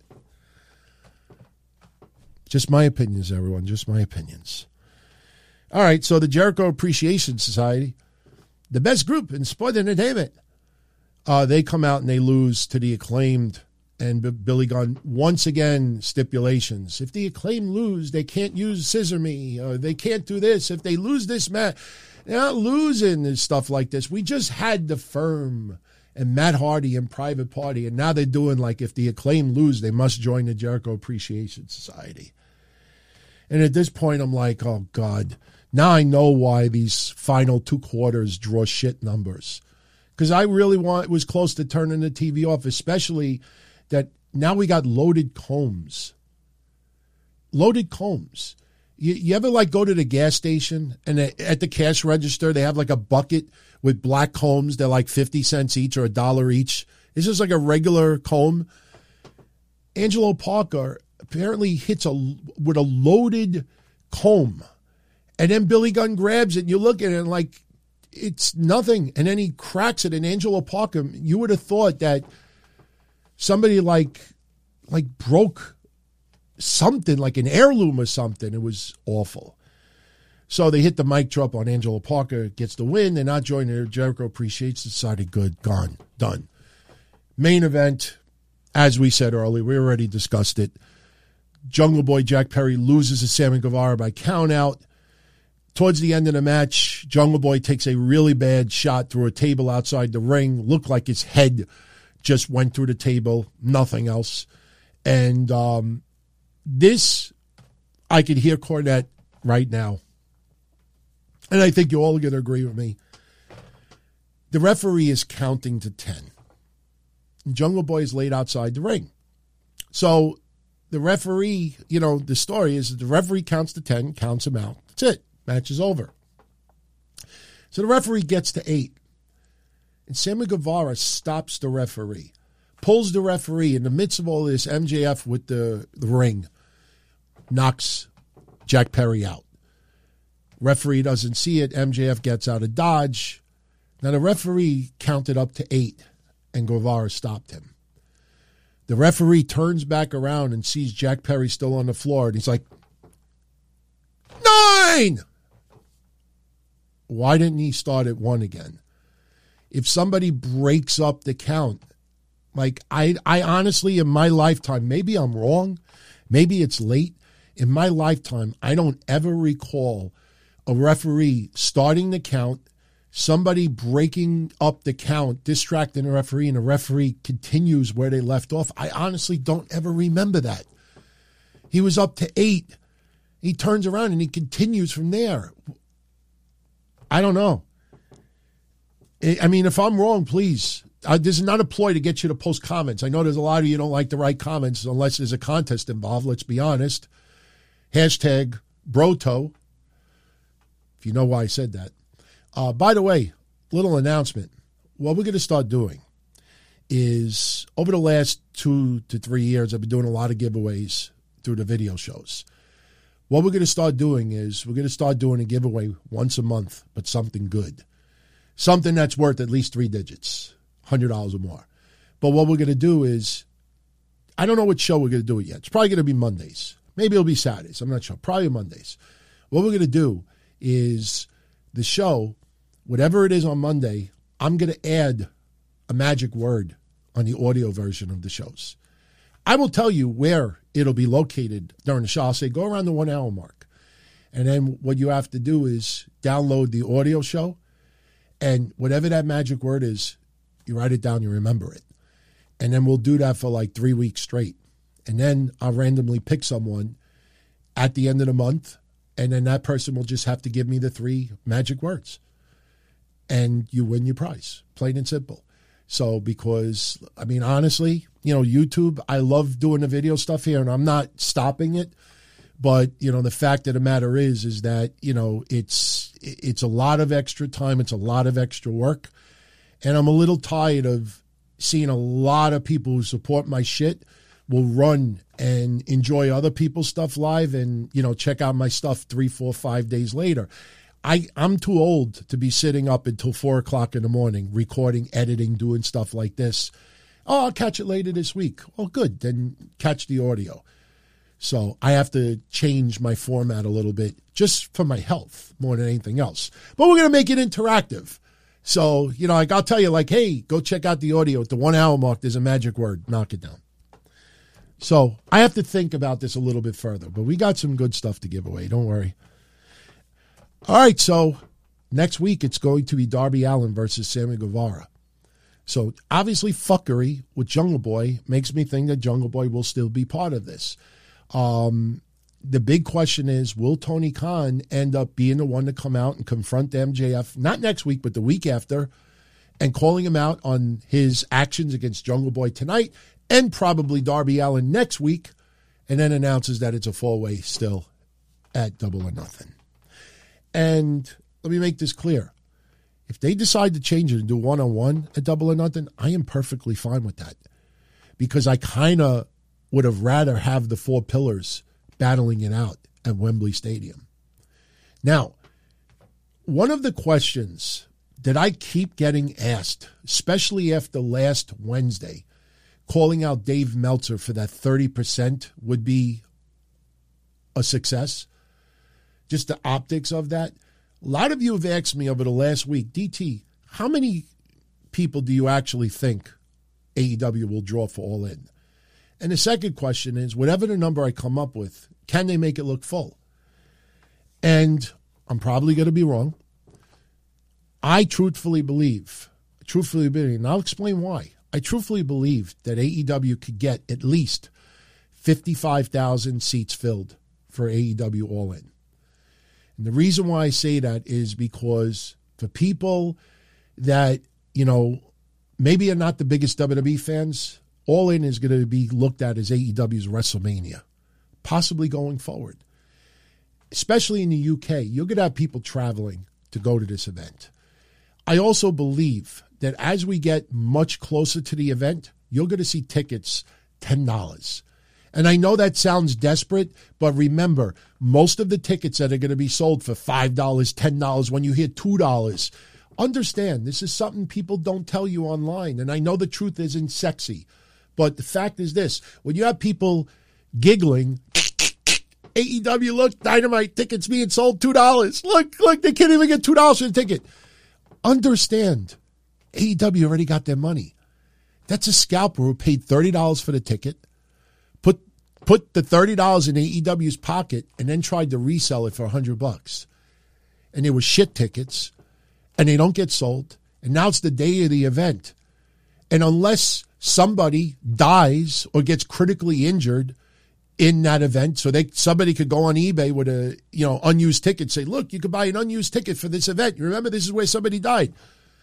Just my opinions, everyone. Just my opinions. All right, so the Jericho Appreciation Society, the best group in sport entertainment, they come out and they lose to the Acclaimed and Billy Gunn. Once again, stipulations. If the Acclaimed lose, they can't use Scissor Me. They can't do this. If they lose this match, they're not losing and stuff like this. We just had the Firm and Matt Hardy and Private Party, and now they're doing like if the Acclaimed lose, they must join the Jericho Appreciation Society. And at this point, I'm like, oh, God. Now I know why these final 2 quarters draw shit numbers. Because I really was close to turning the TV off, especially that now we got loaded combs. Loaded combs. You ever like go to the gas station and at the cash register, they have like a bucket with black combs. They're like 50 cents each or $1 each. It's just like a regular comb. Angelo Parker apparently hits with a loaded comb. And then Billy Gunn grabs it, and you look at it, and like, it's nothing. And then he cracks it, and Angelo Parker, you would have thought that somebody like broke something, like an heirloom or something. It was awful. So they hit the mic drop on Angelo Parker, gets the win. They're not joining the Jericho Appreciation Society. Good, gone, done. Main event, as we said earlier, we already discussed it. Jungle Boy Jack Perry loses to Sammy Guevara by count out. Towards the end of the match, Jungle Boy takes a really bad shot through a table outside the ring. Looked like his head just went through the table, nothing else. And this, I could hear Cornette right now. And I think you all are going to agree with me. The referee is counting to 10. Jungle Boy is laid outside the ring. So the referee, the story is that the referee counts to 10, counts him out. That's it. Match is over. So the referee gets to 8. And Sammy Guevara stops the referee, pulls the referee in the midst of all this. MJF with the ring knocks Jack Perry out. Referee doesn't see it. MJF gets out of dodge. Now the referee counted up to 8 and Guevara stopped him. The referee turns back around and sees Jack Perry still on the floor, and he's like, 9! Why didn't he start at 1 again? If somebody breaks up the count, like I honestly, in my lifetime, maybe I'm wrong, maybe it's late, in my lifetime, I don't ever recall a referee starting the count, somebody breaking up the count, distracting the referee, and the referee continues where they left off. I honestly don't ever remember that. He was up to 8. He turns around and he continues from there. I don't know. I mean, if I'm wrong, please. This is not a ploy to get you to post comments. I know there's a lot of you don't like to write comments unless there's a contest involved. Let's be honest. Hashtag Broto. If you know why I said that. By the way, little announcement. What we're going to start doing is over the last 2 to 3 years, I've been doing a lot of giveaways through the video shows. What we're going to start doing is we're going to start doing a giveaway once a month, but something good. Something that's worth at least 3 digits, $100 or more. But what we're going to do is, I don't know what show we're going to do it yet. It's probably going to be Mondays. Maybe it'll be Saturdays. I'm not sure. Probably Mondays. What we're going to do is the show, whatever it is on Monday, I'm going to add a magic word on the audio version of the shows. I will tell you where it'll be located during the show. I'll say, go around the 1 hour mark. And then what you have to do is download the audio show. And whatever that magic word is, you write it down, you remember it. And then we'll do that for like 3 weeks straight. And then I'll randomly pick someone at the end of the month. And then that person will just have to give me the 3 magic words. And you win your prize, plain and simple. So because, I mean, honestly, you know, YouTube, I love doing the video stuff here, and I'm not stopping it. But, you know, the fact of the matter is that, you know, it's a lot of extra time. It's a lot of extra work. And I'm a little tired of seeing a lot of people who support my shit will run and enjoy other people's stuff live and, you know, check out my stuff 3, 4, 5 days later. I'm too old to be sitting up until 4 o'clock in the morning, recording, editing, doing stuff like this. Oh, I'll catch it later this week. Oh, good. Then catch the audio. So I have to change my format a little bit just for my health more than anything else. But we're going to make it interactive. So, you know, like I'll tell you, like, hey, go check out the audio at the 1 hour mark. There's a magic word. Knock it down. So I have to think about this a little bit further. But we got some good stuff to give away. Don't worry. All right, so next week it's going to be Darby Allin versus Sammy Guevara. So obviously fuckery with Jungle Boy makes me think that Jungle Boy will still be part of this. The big question is, will Tony Khan end up being the one to come out and confront MJF, not next week, but the week after, and calling him out on his actions against Jungle Boy tonight and probably Darby Allin next week, and then announces that it's a 4-way still at Double or Nothing. And let me make this clear. If they decide to change it and do 1-on-1 at Double or Nothing, I am perfectly fine with that. Because I kind of would have rather have the 4 pillars battling it out at Wembley Stadium. Now, one of the questions that I keep getting asked, especially after last Wednesday, calling out Dave Meltzer for that 30% would be a success. Just the optics of that. A lot of you have asked me over the last week, DT, how many people do you actually think AEW will draw for All In? And the second question is, whatever the number I come up with, can they make it look full? And I'm probably going to be wrong. I truthfully believe, and I'll explain why. I truthfully believe that AEW could get at least 55,000 seats filled for AEW All In. And the reason why I say that is because for people that, you know, maybe are not the biggest WWE fans, All In is going to be looked at as AEW's WrestleMania, possibly going forward. Especially in the UK, you're going to have people traveling to go to this event. I also believe that as we get much closer to the event, you're going to see tickets $10. And I know that sounds desperate, but remember, most of the tickets that are going to be sold for $5, $10, when you hear $2, understand this is something people don't tell you online. And I know the truth isn't sexy, but the fact is this. When you have people giggling, AEW, look, Dynamite tickets being sold $2. Look, they can't even get $2 for the ticket. Understand, AEW already got their money. That's a scalper who paid $30 for the ticket, put the $30 in AEW's pocket, and then tried to resell it for $100. And they were shit tickets. and they don't get sold. And now it's the day of the event. And unless somebody dies or gets critically injured in that event, so somebody could go on eBay with a unused ticket, say, look, you could buy an unused ticket for this event. You remember, this is where somebody died.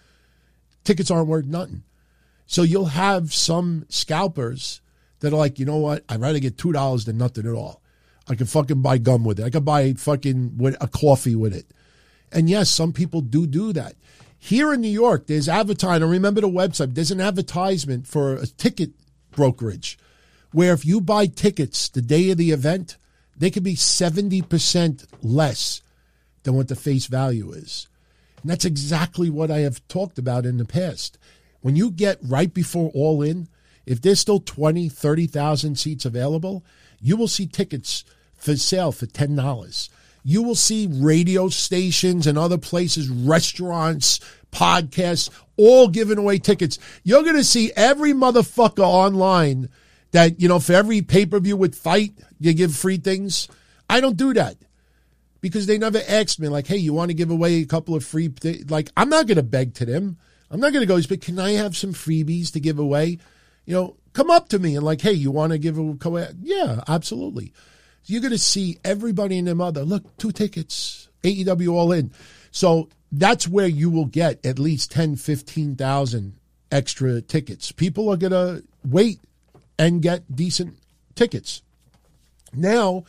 Tickets aren't worth nothing. So you'll have some scalpers that are like, you know what, I'd rather get $2 than nothing at all. I could fucking buy gum with it. I could buy fucking a coffee with it. And yes, some people do that. Here in New York, there's advertising. Remember the website. There's an advertisement for a ticket brokerage where if you buy tickets the day of the event, they could be 70% less than what the face value is. And that's exactly what I have talked about in the past. When you get right before All In, if there's still 20, 30,000 seats available, you will see tickets for sale for $10. You will see radio stations and other places, restaurants, podcasts, all giving away tickets. You're going to see every motherfucker online that, for every pay-per-view with Fight, you give free things. I don't do that because they never asked me, like, hey, you want to give away a couple of free like, I'm not going to beg to them. I'm not going to go, but can I have some freebies to give away? Come up to me and like, hey, you want to give away? Yeah, absolutely. You're going to see everybody and their mother, look, 2 tickets, AEW All In. So that's where you will get at least 10, 15,000 extra tickets. People are going to wait and get decent tickets. Now,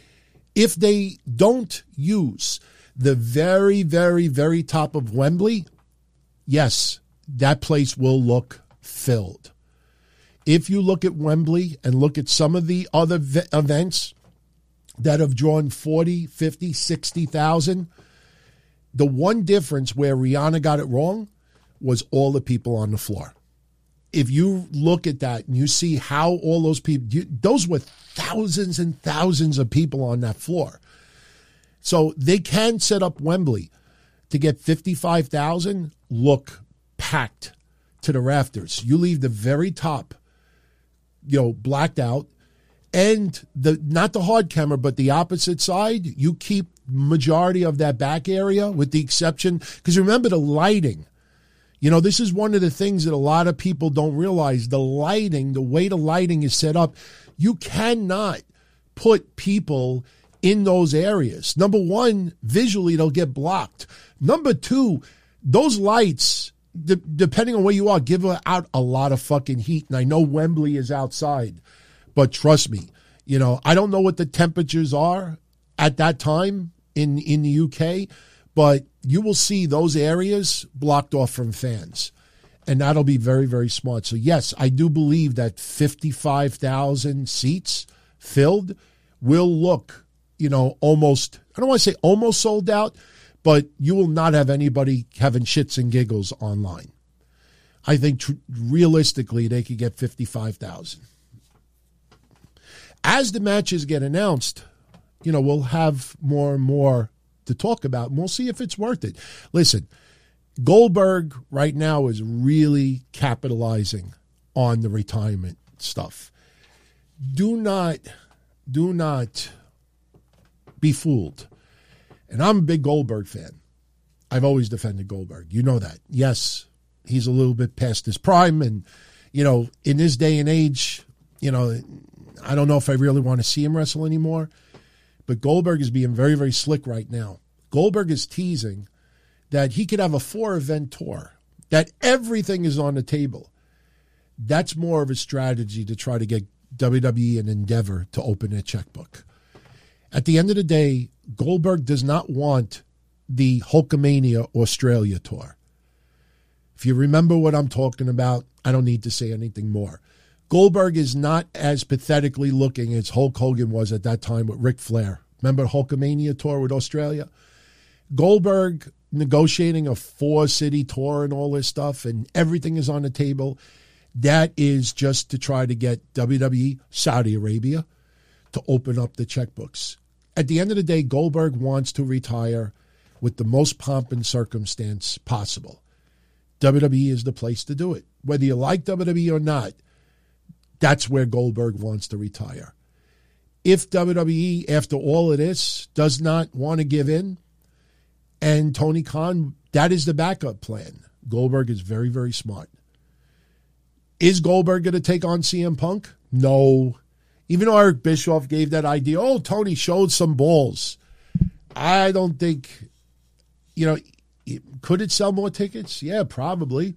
if they don't use the very, very, very top of Wembley, yes, that place will look filled. If you look at Wembley and look at some of the other events that have drawn 40, 50, 60,000, the one difference where Rihanna got it wrong was all the people on the floor. If you look at that and you see how all those people, those were thousands and thousands of people on that floor. So they can set up Wembley to get 55,000 look packed to the rafters. You leave the very top, blacked out, and not the hard camera, but the opposite side, you keep majority of that back area with the exception, because remember the lighting. This is one of the things that a lot of people don't realize. The lighting, the way the lighting is set up, you cannot put people in those areas. Number one, visually, they'll get blocked. Number two, those lights, depending on where you are, give out a lot of fucking heat. And I know Wembley is outside, but trust me, I don't know what the temperatures are at that time in the UK, but you will see those areas blocked off from fans. And that'll be very, very smart. So, yes, I do believe that 55,000 seats filled will look, almost, I don't want to say almost sold out, but you will not have anybody having shits and giggles online. I think realistically they could get 55,000. As the matches get announced, we'll have more and more to talk about, and we'll see if it's worth it. Listen, Goldberg right now is really capitalizing on the retirement stuff. Do not be fooled. And I'm a big Goldberg fan. I've always defended Goldberg. You know that. Yes, he's a little bit past his prime, and, in this day and age, I don't know if I really want to see him wrestle anymore. But Goldberg is being very, very slick right now. Goldberg is teasing that he could have a 4-event tour, that everything is on the table. That's more of a strategy to try to get WWE and Endeavor to open their checkbook. At the end of the day, Goldberg does not want the Hulkamania Australia tour. If you remember what I'm talking about, I don't need to say anything more. Goldberg is not as pathetically looking as Hulk Hogan was at that time with Ric Flair. Remember Hulkamania tour with Australia? Goldberg negotiating a 4-city tour and all this stuff, and everything is on the table. That is just to try to get WWE, Saudi Arabia, to open up the checkbooks. At the end of the day, Goldberg wants to retire with the most pomp and circumstance possible. WWE is the place to do it. Whether you like WWE or not, that's where Goldberg wants to retire. If WWE, after all of this, does not want to give in, and Tony Khan That is the backup plan. Goldberg is very, very smart. Is Goldberg going to take on CM Punk? No. Even though Eric Bischoff gave that idea, oh, Tony showed some balls. I don't think, could it sell more tickets? Yeah, probably.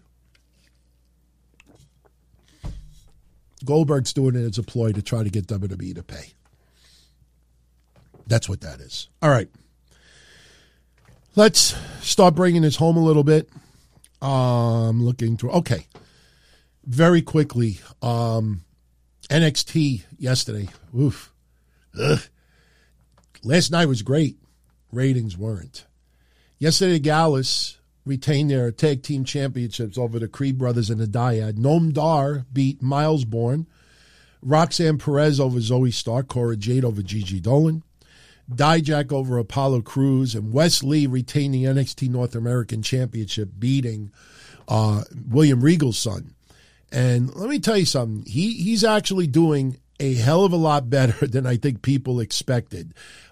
Goldberg's doing it as a ploy to try to get WWE to pay. That's what that is. All right. Let's start bringing this home a little bit. Looking through. Okay. Very quickly. NXT yesterday. Oof. Ugh. Last night was great. Ratings weren't. Yesterday, Gallus retained their tag team championships over the Creed brothers and the Dyad. Noam Dar beat Miles Bourne. Roxanne Perez over Zoe Stark. Cora Jade over Gigi Dolan. Dijak over Apollo Crews. And Wes Lee retained the NXT North American Championship, beating William Regal's son. And let me tell you something. He's actually doing a hell of a lot better than I think people expected.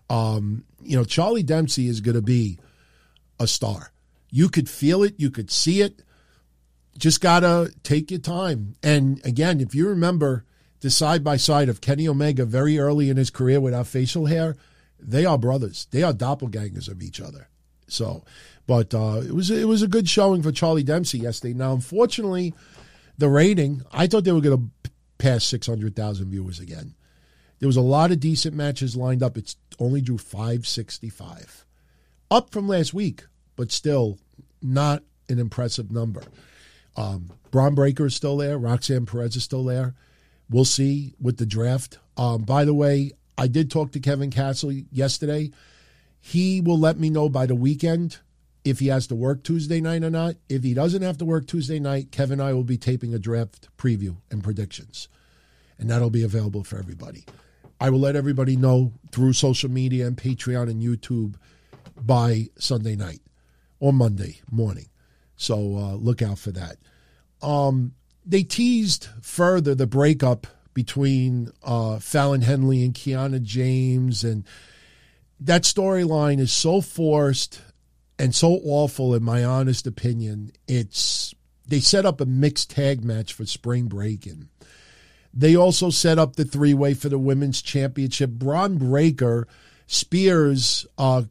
Charlie Dempsey is going to be a star. You could feel it. You could see it. Just got to take your time. And again, if you remember the side-by-side of Kenny Omega very early in his career without facial hair, they are brothers. They are doppelgangers of each other. So, but it was a good showing for Charlie Dempsey yesterday. Now, unfortunately, the rating, I thought they were going to pass 600,000 viewers again. There was a lot of decent matches lined up. It's only drew 565. Up from last week, but still not an impressive number. Braun Breaker is still there. Roxanne Perez is still there. We'll see with the draft. By the way, I did talk to Kevin Castle yesterday. He will let me know by the weekend if he has to work Tuesday night or not. If he doesn't have to work Tuesday night, Kevin and I will be taping a draft preview and predictions. And that'll be available for everybody. I will let everybody know through social media and Patreon and YouTube by Sunday night or Monday morning. So look out for that. They teased further the breakup between Fallon Henley and Kiana James. And that storyline is so forced and so awful, in my honest opinion. They set up a mixed tag match for Spring Break, and they also set up the three-way for the women's championship. Braun Breaker spears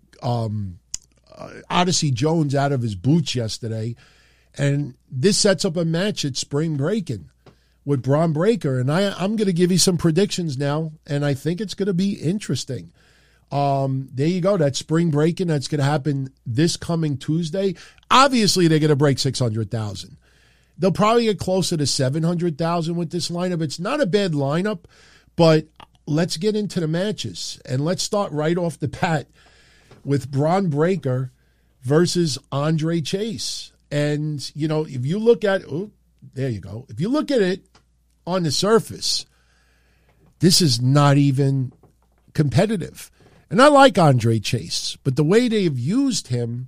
Odyssey Jones out of his boots yesterday, and this sets up a match at Spring Breakin' with Braun Breaker. And I'm going to give you some predictions now, and I think it's going to be interesting. There you go. That's Spring Breakin'. That's going to happen this coming Tuesday. Obviously, they're going to break 600,000. They'll probably get closer to 700,000 with this lineup. It's not a bad lineup, but let's get into the matches. And let's start right off the bat with Braun Breaker versus Andre Chase. And, if you look at, there you go. If you look at it on the surface, this is not even competitive. And I like Andre Chase, but the way they've used him,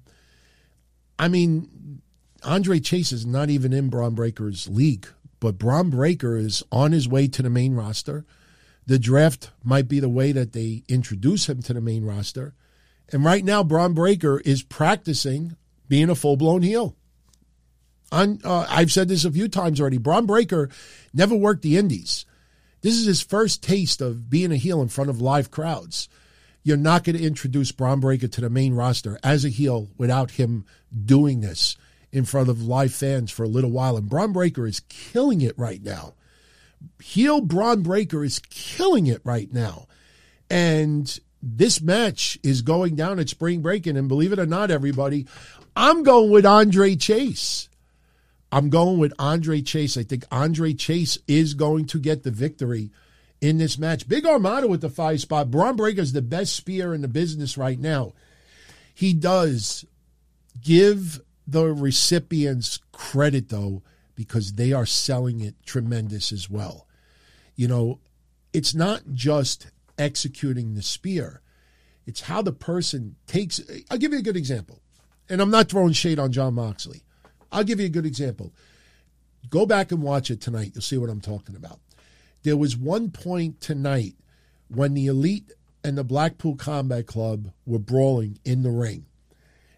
Andre Chase is not even in Braun Breaker's league, but Braun Breaker is on his way to the main roster. The draft might be the way that they introduce him to the main roster. And right now, Braun Breaker is practicing being a full-blown heel. I've said this a few times already. Braun Breaker never worked the indies. This is his first taste of being a heel in front of live crowds. You're not going to introduce Braun Breaker to the main roster as a heel without him doing this in front of live fans for a little while. And Braun Breaker is killing it right now. Heel Braun Breaker is killing it right now. And this match is going down at Spring Breakin'. And believe it or not, everybody, I'm going with Andre Chase. I think Andre Chase is going to get the victory in this match. Big Armada with the 5 spot. Braun Breaker is the best spear in the business right now. He does give the recipients credit, though, because they are selling it tremendous as well. It's not just executing the spear. It's how the person takes. I'll give you a good example. And I'm not throwing shade on Jon Moxley. I'll give you a good example. Go back and watch it tonight. You'll see what I'm talking about. There was one point tonight when the Elite and the Blackpool Combat Club were brawling in the ring.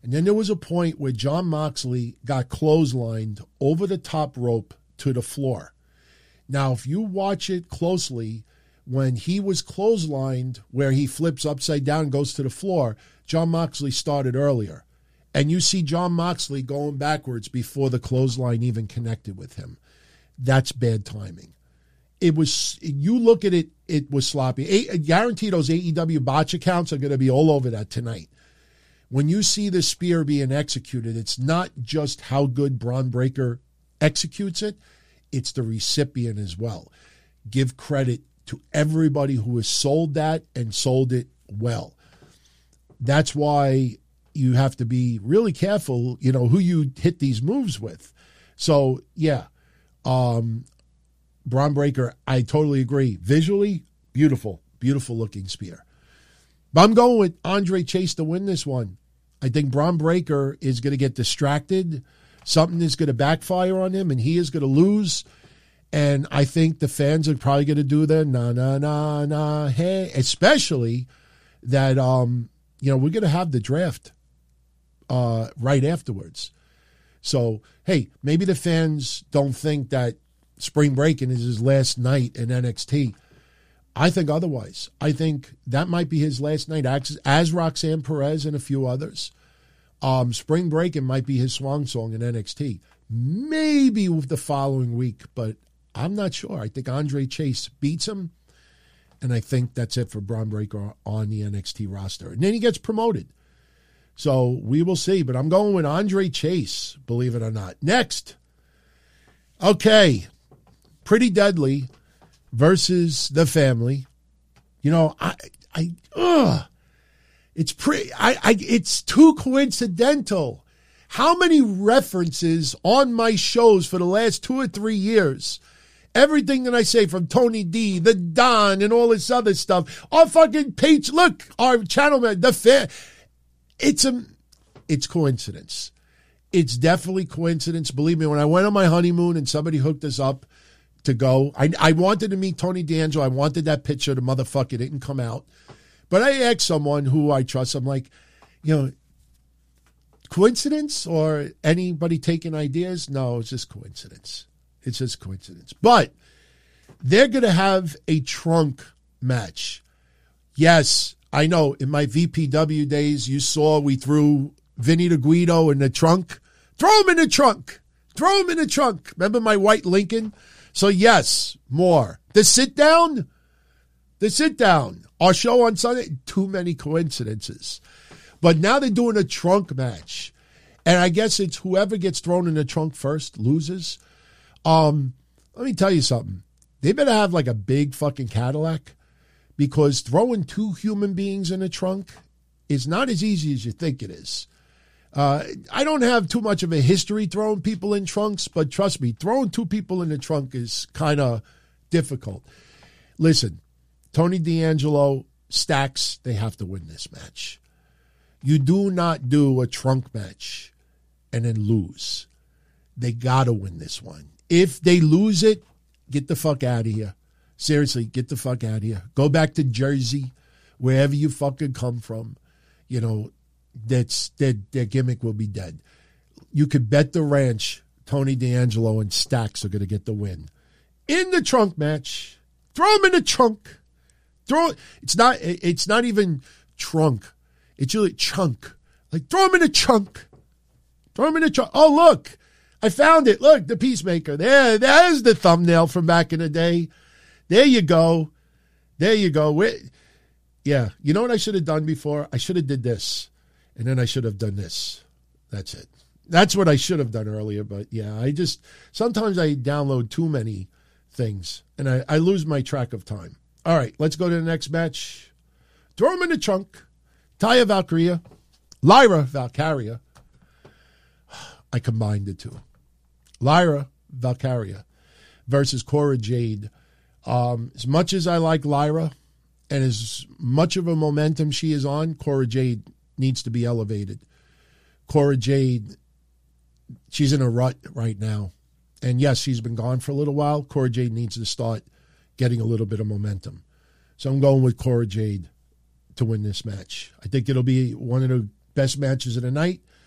And then there was a point where Jon Moxley got clotheslined over the top rope to the floor. Now, if you watch it closely, when he was clotheslined where he flips upside down and goes to the floor, Jon Moxley started earlier. And you see Jon Moxley going backwards before the clothesline even connected with him. That's bad timing. It was, you look at it, it was sloppy. I guarantee those AEW botch accounts are going to be all over that tonight. When you see the spear being executed, it's not just how good Bron Breakker executes it, it's the recipient as well. Give credit to everybody who has sold that and sold it well. That's why you have to be really careful, who you hit these moves with. So, yeah, Bron Breakker, I totally agree. Visually, beautiful, beautiful looking spear. But I'm going with Andre Chase to win this one. I think Bron Breakker is going to get distracted. Something is going to backfire on him, and he is going to lose. And I think the fans are probably going to do the na, hey, especially that, we're going to have the draft right afterwards. So, hey, maybe the fans don't think that Spring Breaking is his last night in NXT. I think otherwise. I think that might be his last night, as Roxanne Perez and a few others. Spring Breaking might be his swan song in NXT. Maybe with the following week, but I'm not sure. I think Andre Chase beats him, and I think that's it for Bron Breakker on the NXT roster. And then he gets promoted. So we will see, but I'm going with Andre Chase, believe it or not. Next. Okay. Pretty Deadly versus The Family. It's too coincidental. How many references on my shows for the last 2 or 3 years, everything that I say from Tony D, the Don, and all this other stuff, our fucking page, look, our channel, it's coincidence. It's definitely coincidence. Believe me, when I went on my honeymoon and somebody hooked us up to go, I wanted to meet Tony D'Angelo. I wanted that picture. The motherfucker didn't come out. But I asked someone who I trust, I'm like, coincidence or anybody taking ideas? No, it's just coincidence. It's just coincidence. But they're going to have a trunk match. Yes, I know in my VPW days, you saw we threw Vinny DeGuido in the trunk. Throw him in the trunk. Throw him in the trunk. Remember my white Lincoln? So yes, more. The sit down. Our show on Sunday, too many coincidences. But now they're doing a trunk match. And I guess it's whoever gets thrown in the trunk first loses. Let me tell you something. They better have like a big fucking Cadillac, because throwing 2 human beings in a trunk is not as easy as you think it is. I don't have too much of a history throwing people in trunks, but trust me, throwing 2 people in the trunk is kind of difficult. Listen, Tony D'Angelo, Stacks, they have to win this match. You do not do a trunk match and then lose. They got to win this one. If they lose it, get the fuck out of here. Seriously, get the fuck out of here. Go back to Jersey, wherever you fucking come from. That's their gimmick will be dead. You could bet the ranch Tony D'Angelo and Stacks are going to get the win. In the trunk match, throw him in the trunk. It's not even trunk. It's really chunk. Like, throw him in a chunk. Throw him in a trunk. Oh, look. I found it. Look, the Peacemaker. There's the thumbnail from back in the day. There you go. Yeah. You know what I should have done before? I should have did this. And then I should have done this. That's it. That's what I should have done earlier. But yeah, sometimes I download too many things and I lose my track of time. All right, let's go to the next match. Throw him in the trunk. Lyra Valkyria. I combined the two. Lyra Valkyria versus Cora Jade. As much as I like Lyra and as much of a momentum she is on, Cora Jade needs to be elevated. Cora Jade, she's in a rut right now. And yes, she's been gone for a little while. Cora Jade needs to start getting a little bit of momentum. So I'm going with Cora Jade to win this match. I think it'll be one of the best matches of the night.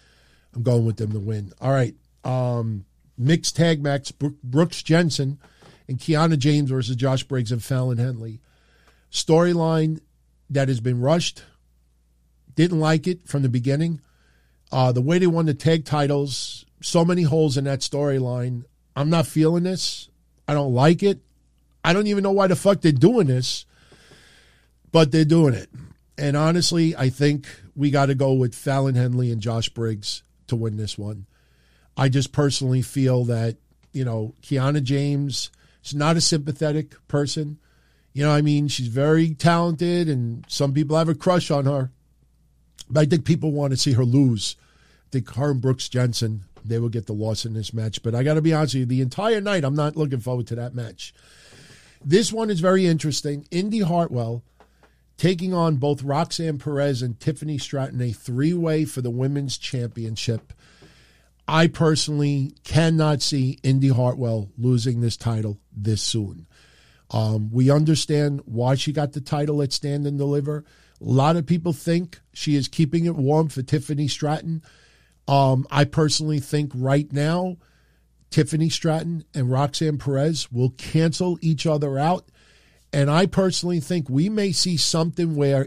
I'm going with them to win. All right. Mixed tag match, Brooks Jensen and Kiana James versus Josh Briggs and Fallon Henley. Storyline that has been rushed. Didn't like it from the beginning. The way they won the tag titles, so many holes in that storyline. I'm not feeling this. I don't like it. I don't even know why the fuck they're doing this, but they're doing it. And honestly, I think we got to go with Fallon Henley and Josh Briggs to win this one. I just personally feel that, Kiana James is not a sympathetic person. She's very talented and some people have a crush on her. But I think people want to see her lose. I think her and Brooks Jensen, they will get the loss in this match. But I got to be honest with you, the entire night, I'm not looking forward to that match. This one is very interesting. Indy Hartwell taking on both Roxanne Perez and Tiffany Stratton, a three-way for the women's championship. I personally cannot see Indy Hartwell losing this title this soon. We understand why she got the title at Stand and Deliver. A lot of people think she is keeping it warm for Tiffany Stratton. I personally think right now, Tiffany Stratton and Roxanne Perez will cancel each other out. And I personally think we may see something where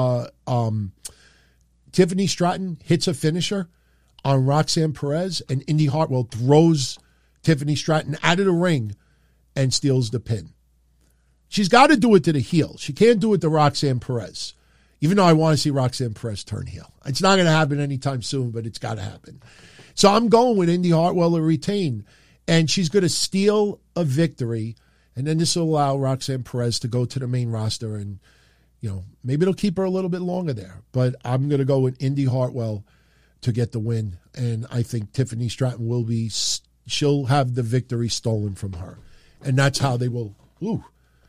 Tiffany Stratton hits a finisher on Roxanne Perez and Indy Hartwell throws Tiffany Stratton out of the ring and steals the pin. She's got to do it to the heel. She can't do it to Roxanne Perez, even though I want to see Roxanne Perez turn heel. It's not going to happen anytime soon, but it's got to happen. So I'm going with Indy Hartwell to retain, and she's going to steal a victory, and then this will allow Roxanne Perez to go to the main roster, and maybe it'll keep her a little bit longer there. But I'm going to go with Indy Hartwell to get the win, and I think Tiffany Stratton she'll have the victory stolen from her, and that's how they will. Ooh,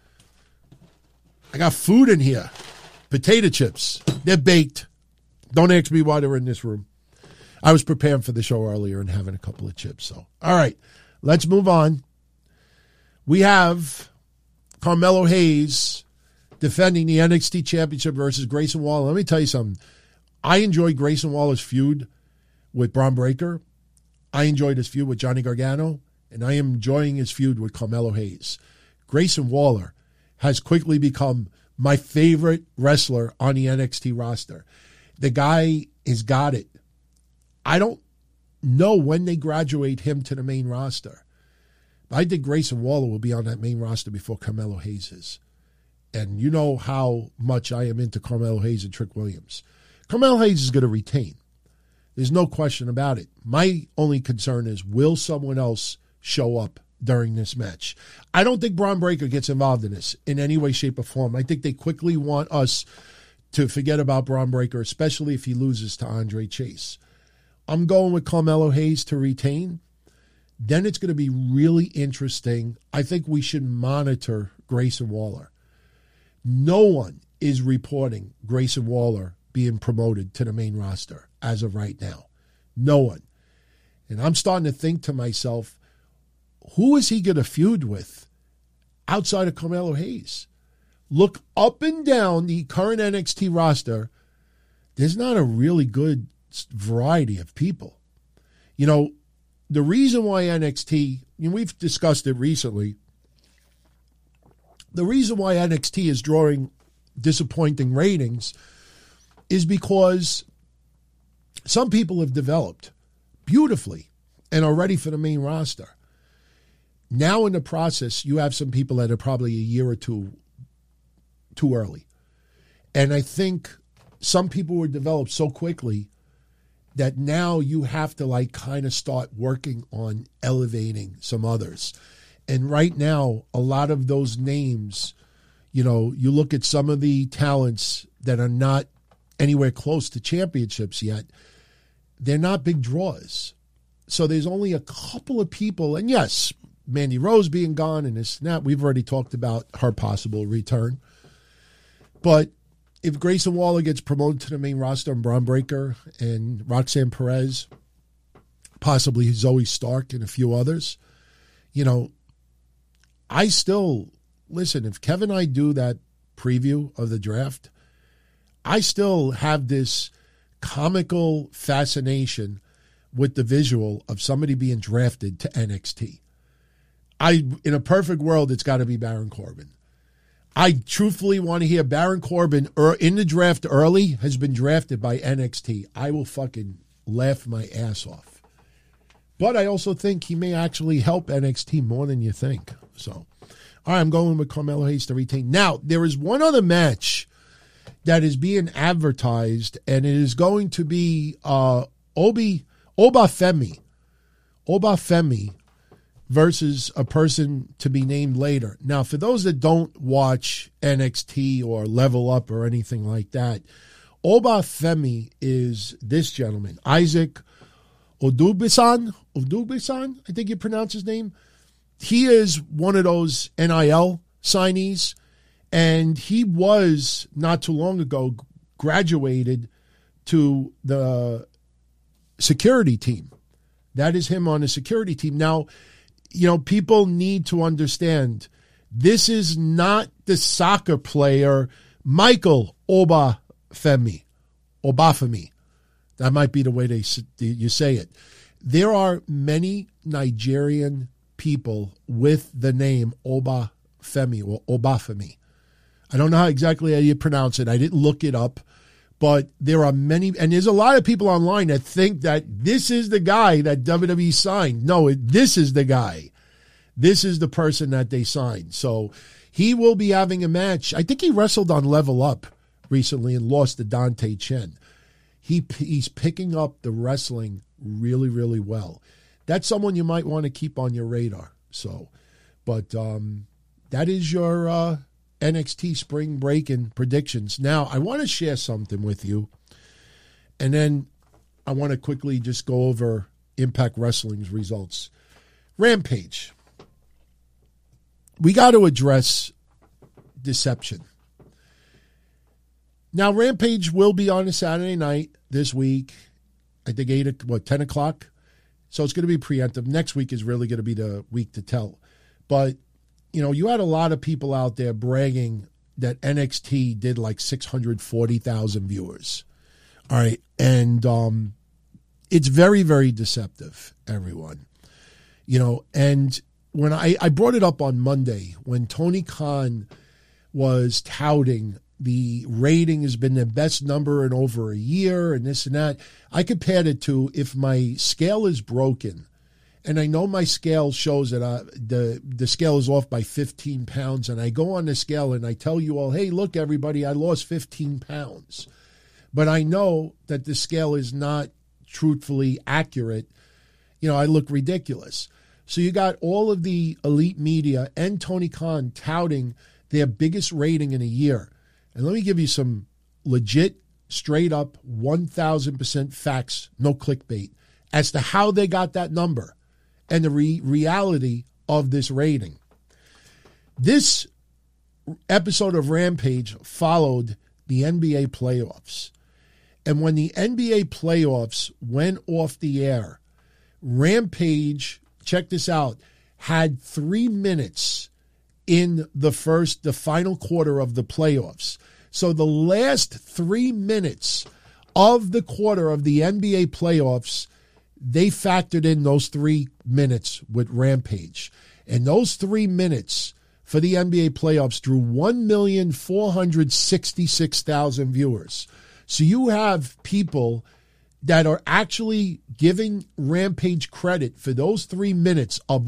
I got food in here. Potato chips. They're baked. Don't ask me why they're in this room. I was preparing for the show earlier and having a couple of chips. So, all right, let's move on. We have Carmelo Hayes defending the NXT Championship versus Grayson Waller. Let me tell you something. I enjoyed Grayson Waller's feud with Bron Breakker. I enjoyed his feud with Johnny Gargano, and I am enjoying his feud with Carmelo Hayes. Grayson Waller has quickly become my favorite wrestler on the NXT roster. The guy has got it. I don't know when they graduate him to the main roster. But I think Grayson Waller will be on that main roster before Carmelo Hayes is. And you know how much I am into Carmelo Hayes and Trick Williams. Carmelo Hayes is going to retain. There's no question about it. My only concern is, will someone else show up during this match? I don't think Bron Breakker gets involved in this in any way, shape, or form. I think they quickly want us to forget about Bron Breakker, especially if he loses to Andre Chase. I'm going with Carmelo Hayes to retain. Then it's going to be really interesting. I think we should monitor Grayson Waller. No one is reporting Grayson Waller being promoted to the main roster as of right now. No one. And I'm starting to think to myself, who is he going to feud with outside of Carmelo Hayes? Look up and down the current NXT roster. There's not a really good variety of people. The reason why NXT, we've discussed it recently, the reason why NXT is drawing disappointing ratings is because some people have developed beautifully and are ready for the main roster. Now in the process, you have some people that are probably a year or two too early. And I think some people were developed so quickly that now you have to kind of start working on elevating some others. And right now, a lot of those names, you look at some of the talents that are not anywhere close to championships yet, they're not big draws. So there's only a couple of people, and yes, Mandy Rose being gone and this and that, we've already talked about her possible return. But if Grayson Waller gets promoted to the main roster and Bron Breakker and Roxanne Perez, possibly Zoe Stark and a few others, I still, listen, if Kevin and I do that preview of the draft, I still have this comical fascination with the visual of somebody being drafted to NXT. In a perfect world, it's got to be Baron Corbin. I truthfully want to hear Baron Corbin in the draft early has been drafted by NXT. I will fucking laugh my ass off. But I also think he may actually help NXT more than you think. So, all right, I'm going with Carmelo Hayes to retain. Now, there is one other match that is being advertised, and it is going to be Obafemi versus a person to be named later. Now, for those that don't watch NXT or Level Up or anything like that, Obafemi is this gentleman, Isaac Odubisan, I think you pronounce his name. He is one of those NIL signees, and he was, not too long ago, graduated to the security team. That is him on the security team. Now, people need to understand this is not the soccer player Michael Obafemi. That might be the way you say it. There are many Nigerian people with the name Obafemi or Obafemi. I don't know exactly how you pronounce it. I didn't look it up. But there are many, and there's a lot of people online that think that this is the guy that WWE signed. No, this is the guy. This is the person that they signed. So he will be having a match. I think he wrestled on Level Up recently and lost to Dante Chen. He's picking up the wrestling really, really well. That's someone you might want to keep on your radar. So, but that is your NXT spring break-in predictions. Now, I want to share something with you, and then I want to quickly just go over Impact Wrestling's results. Rampage. We got to address deception. Now, Rampage will be on a Saturday night this week, I think 10 o'clock? So it's going to be preemptive. Next week is really going to be the week to tell. But you had a lot of people out there bragging that NXT did like 640,000 viewers. All right. And it's very, very deceptive, everyone. And when I brought it up on Monday, when Tony Khan was touting the rating has been the best number in over a year and this and that, I compared it to if my scale is broken, and I know my scale shows that the scale is off by 15 pounds, and I go on the scale and I tell you all, hey, look, everybody, I lost 15 pounds. But I know that the scale is not truthfully accurate. I look ridiculous. So you got all of the elite media and Tony Khan touting their biggest rating in a year. And let me give you some legit, straight up, 1,000% facts, no clickbait, as to how they got that number and the reality of this rating. This episode of Rampage followed the NBA playoffs. And when the NBA playoffs went off the air, Rampage, check this out, had 3 minutes in the final quarter of the playoffs. So the last 3 minutes of the quarter of the NBA playoffs, they factored in those 3 minutes with Rampage. And those 3 minutes for the NBA playoffs drew 1,466,000 viewers. So you have people that are actually giving Rampage credit for those 3 minutes of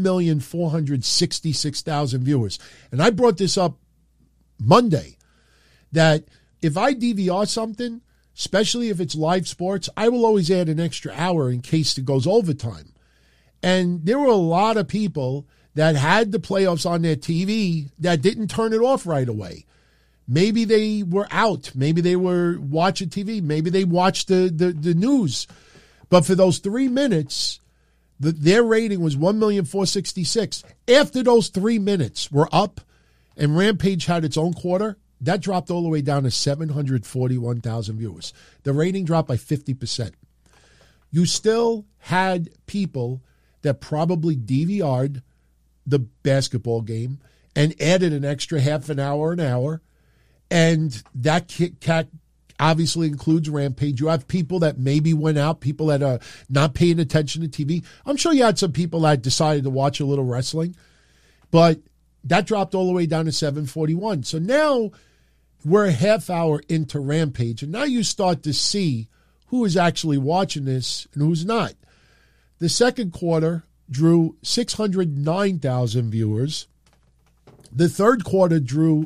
1,466,000 viewers. And I brought this up Monday, that if I DVR something, especially if it's live sports, I will always add an extra hour in case it goes overtime. And there were a lot of people that had the playoffs on their TV that didn't turn it off right away. Maybe they were out. Maybe they were watching TV. Maybe they watched the news. But for those 3 minutes, their rating was 1,466,000. After those 3 minutes were up and Rampage had its own quarter, that dropped all the way down to 741,000 viewers. The rating dropped by 50%. You still had people that probably DVR'd the basketball game and added an extra half an hour, and that obviously includes Rampage. You have people that maybe went out, people that are not paying attention to TV. I'm sure you had some people that decided to watch a little wrestling, but that dropped all the way down to 741. So now we're a half hour into Rampage, and now you start to see who is actually watching this and who's not. The second quarter drew 609,000 viewers. The third quarter drew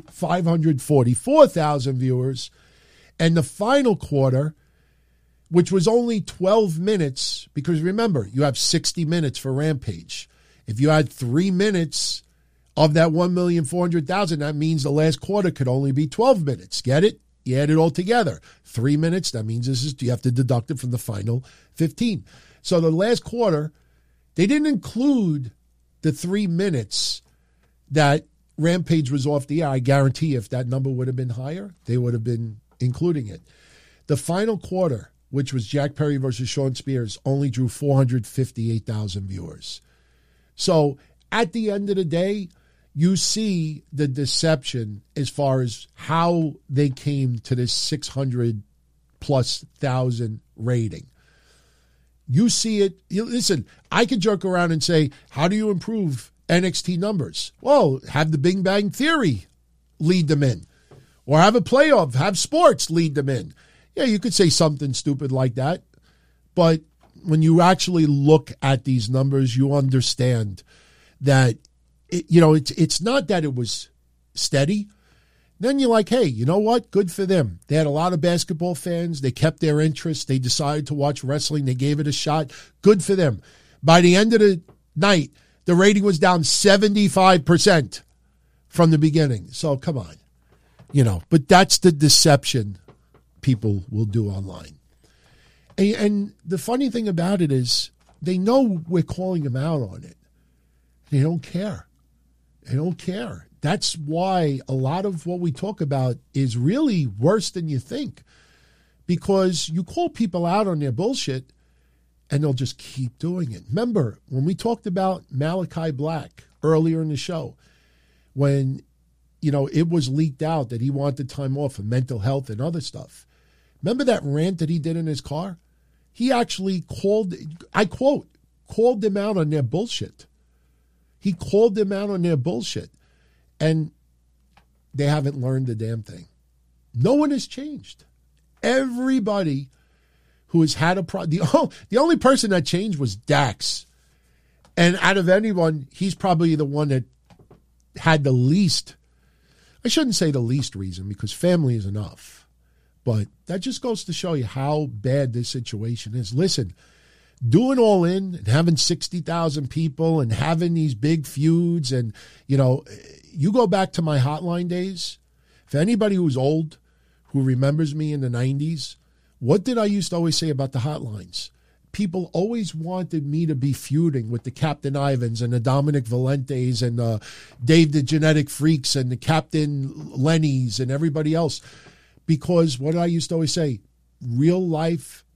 544,000 viewers. And the final quarter, which was only 12 minutes, because remember, you have 60 minutes for Rampage. If you had 3 minutes of that 1,400,000, that means the last quarter could only be 12 minutes. Get it? You add it all together. 3 minutes, that means you have to deduct it from the final 15. So the last quarter, they didn't include the 3 minutes that Rampage was off the air. I guarantee if that number would have been higher, they would have been including it. The final quarter, which was Jack Perry versus Shawn Spears, only drew 458,000 viewers. So at the end of the day, you see the deception as far as how they came to this 600+ thousand rating. You see it. Listen, I could joke around and say, how do you improve NXT numbers? Well, have the Big Bang Theory lead them in. Or have a playoff, have sports lead them in. Yeah, you could say something stupid like that. But when you actually look at these numbers, you understand that, it's not that it was steady. Then you're like, hey, you know what? Good for them. They had a lot of basketball fans. They kept their interest. They decided to watch wrestling. They gave it a shot. Good for them. By the end of the night, the rating was down 75% from the beginning. So come on. But that's the deception people will do online. And the funny thing about it is they know we're calling them out on it. They don't care. They don't care. That's why a lot of what we talk about is really worse than you think, because you call people out on their bullshit and they'll just keep doing it. Remember, when we talked about Malachi Black earlier in the show, when, it was leaked out that he wanted time off for mental health and other stuff. Remember that rant that he did in his car? He actually called them out on their bullshit. He called them out on their bullshit. And they haven't learned a damn thing. No one has changed. Everybody who has had a problem. The only person that changed was Dax. And out of anyone, he's probably the one that had the least. I shouldn't say the least reason, because family is enough. But that just goes to show you how bad this situation is. Listen, doing All In and having 60,000 people and having these big feuds and, you go back to my hotline days. For anybody who's old, who remembers me in the 90s, what did I used to always say about the hotlines? People always wanted me to be feuding with the Captain Ivans and the Dominic Valentes and Dave the Genetic Freaks and the Captain Lennys and everybody else. Because what I used to always say, real life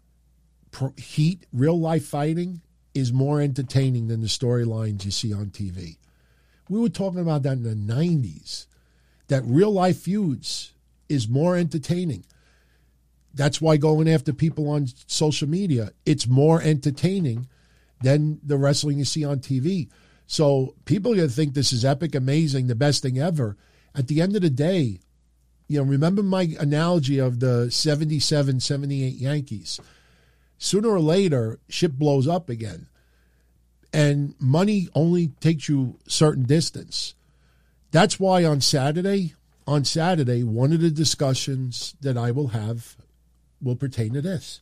heat, real life fighting is more entertaining than the storylines you see on TV. We were talking about that in the 90s, that real life feuds is more entertaining. That's why going after people on social media, it's more entertaining than the wrestling you see on TV. So people are going to think this is epic, amazing, the best thing ever. At the end of the day, remember my analogy of the 77, 78 Yankees. Sooner or later, ship blows up again. And money only takes you a certain distance. That's why on Saturday, one of the discussions that I will have will pertain to this.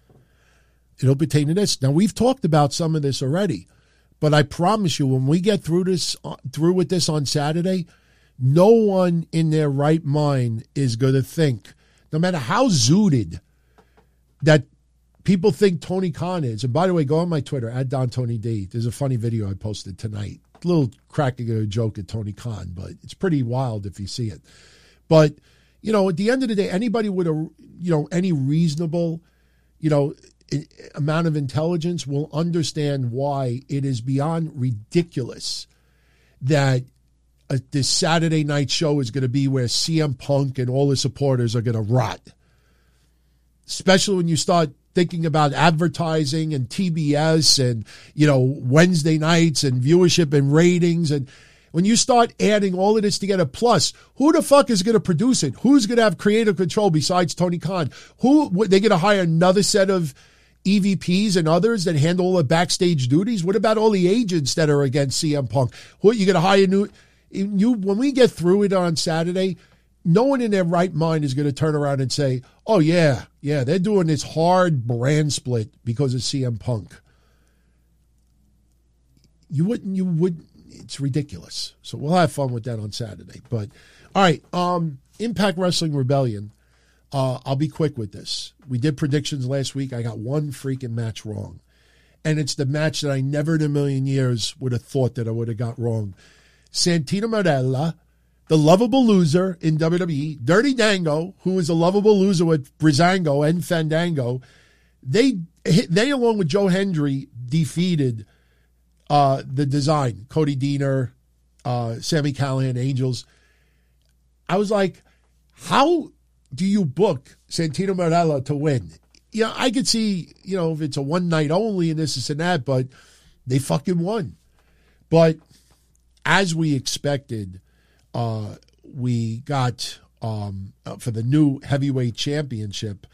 It'll pertain to this. Now, we've talked about some of this already, but I promise you, when we get through with this on Saturday, no one in their right mind is going to think, no matter how zooted that people think Tony Khan is. And by the way, go on my Twitter, @DonTonyD. There's a funny video I posted tonight. A little cracking a joke at Tony Khan, but it's pretty wild if you see it. But, at the end of the day, anybody with any reasonable, amount of intelligence will understand why it is beyond ridiculous that this Saturday night show is going to be where CM Punk and all his supporters are going to rot. especially when you start thinking about advertising and TBS and, Wednesday nights and viewership and ratings. And when you start adding all of this together, plus who the fuck is going to produce it? Who's going to have creative control besides Tony Khan? They're going to hire another set of EVPs and others that handle all the backstage duties? What about all the agents that are against CM Punk? Who are you going to hire when we get through it on Saturday, no one in their right mind is going to turn around and say, oh, yeah, they're doing this hard brand split because of CM Punk. You wouldn't. It's ridiculous. So we'll have fun with that on Saturday. But, all right, Impact Wrestling Rebellion. I'll be quick with this. We did predictions last week. I got one freaking match wrong. And it's the match that I never in a million years would have thought that I would have got wrong. Santino Marella, the lovable loser in WWE, Dirty Dango, who is a lovable loser with Breezango and Fandango, they along with Joe Hendry defeated the Design, Cody Deaner, Sami Callihan, Angels. I was like, how do you book Santino Marella to win? I could see, if it's a one night only and this and that, but they fucking won. But as we expected, we got for the new heavyweight championship,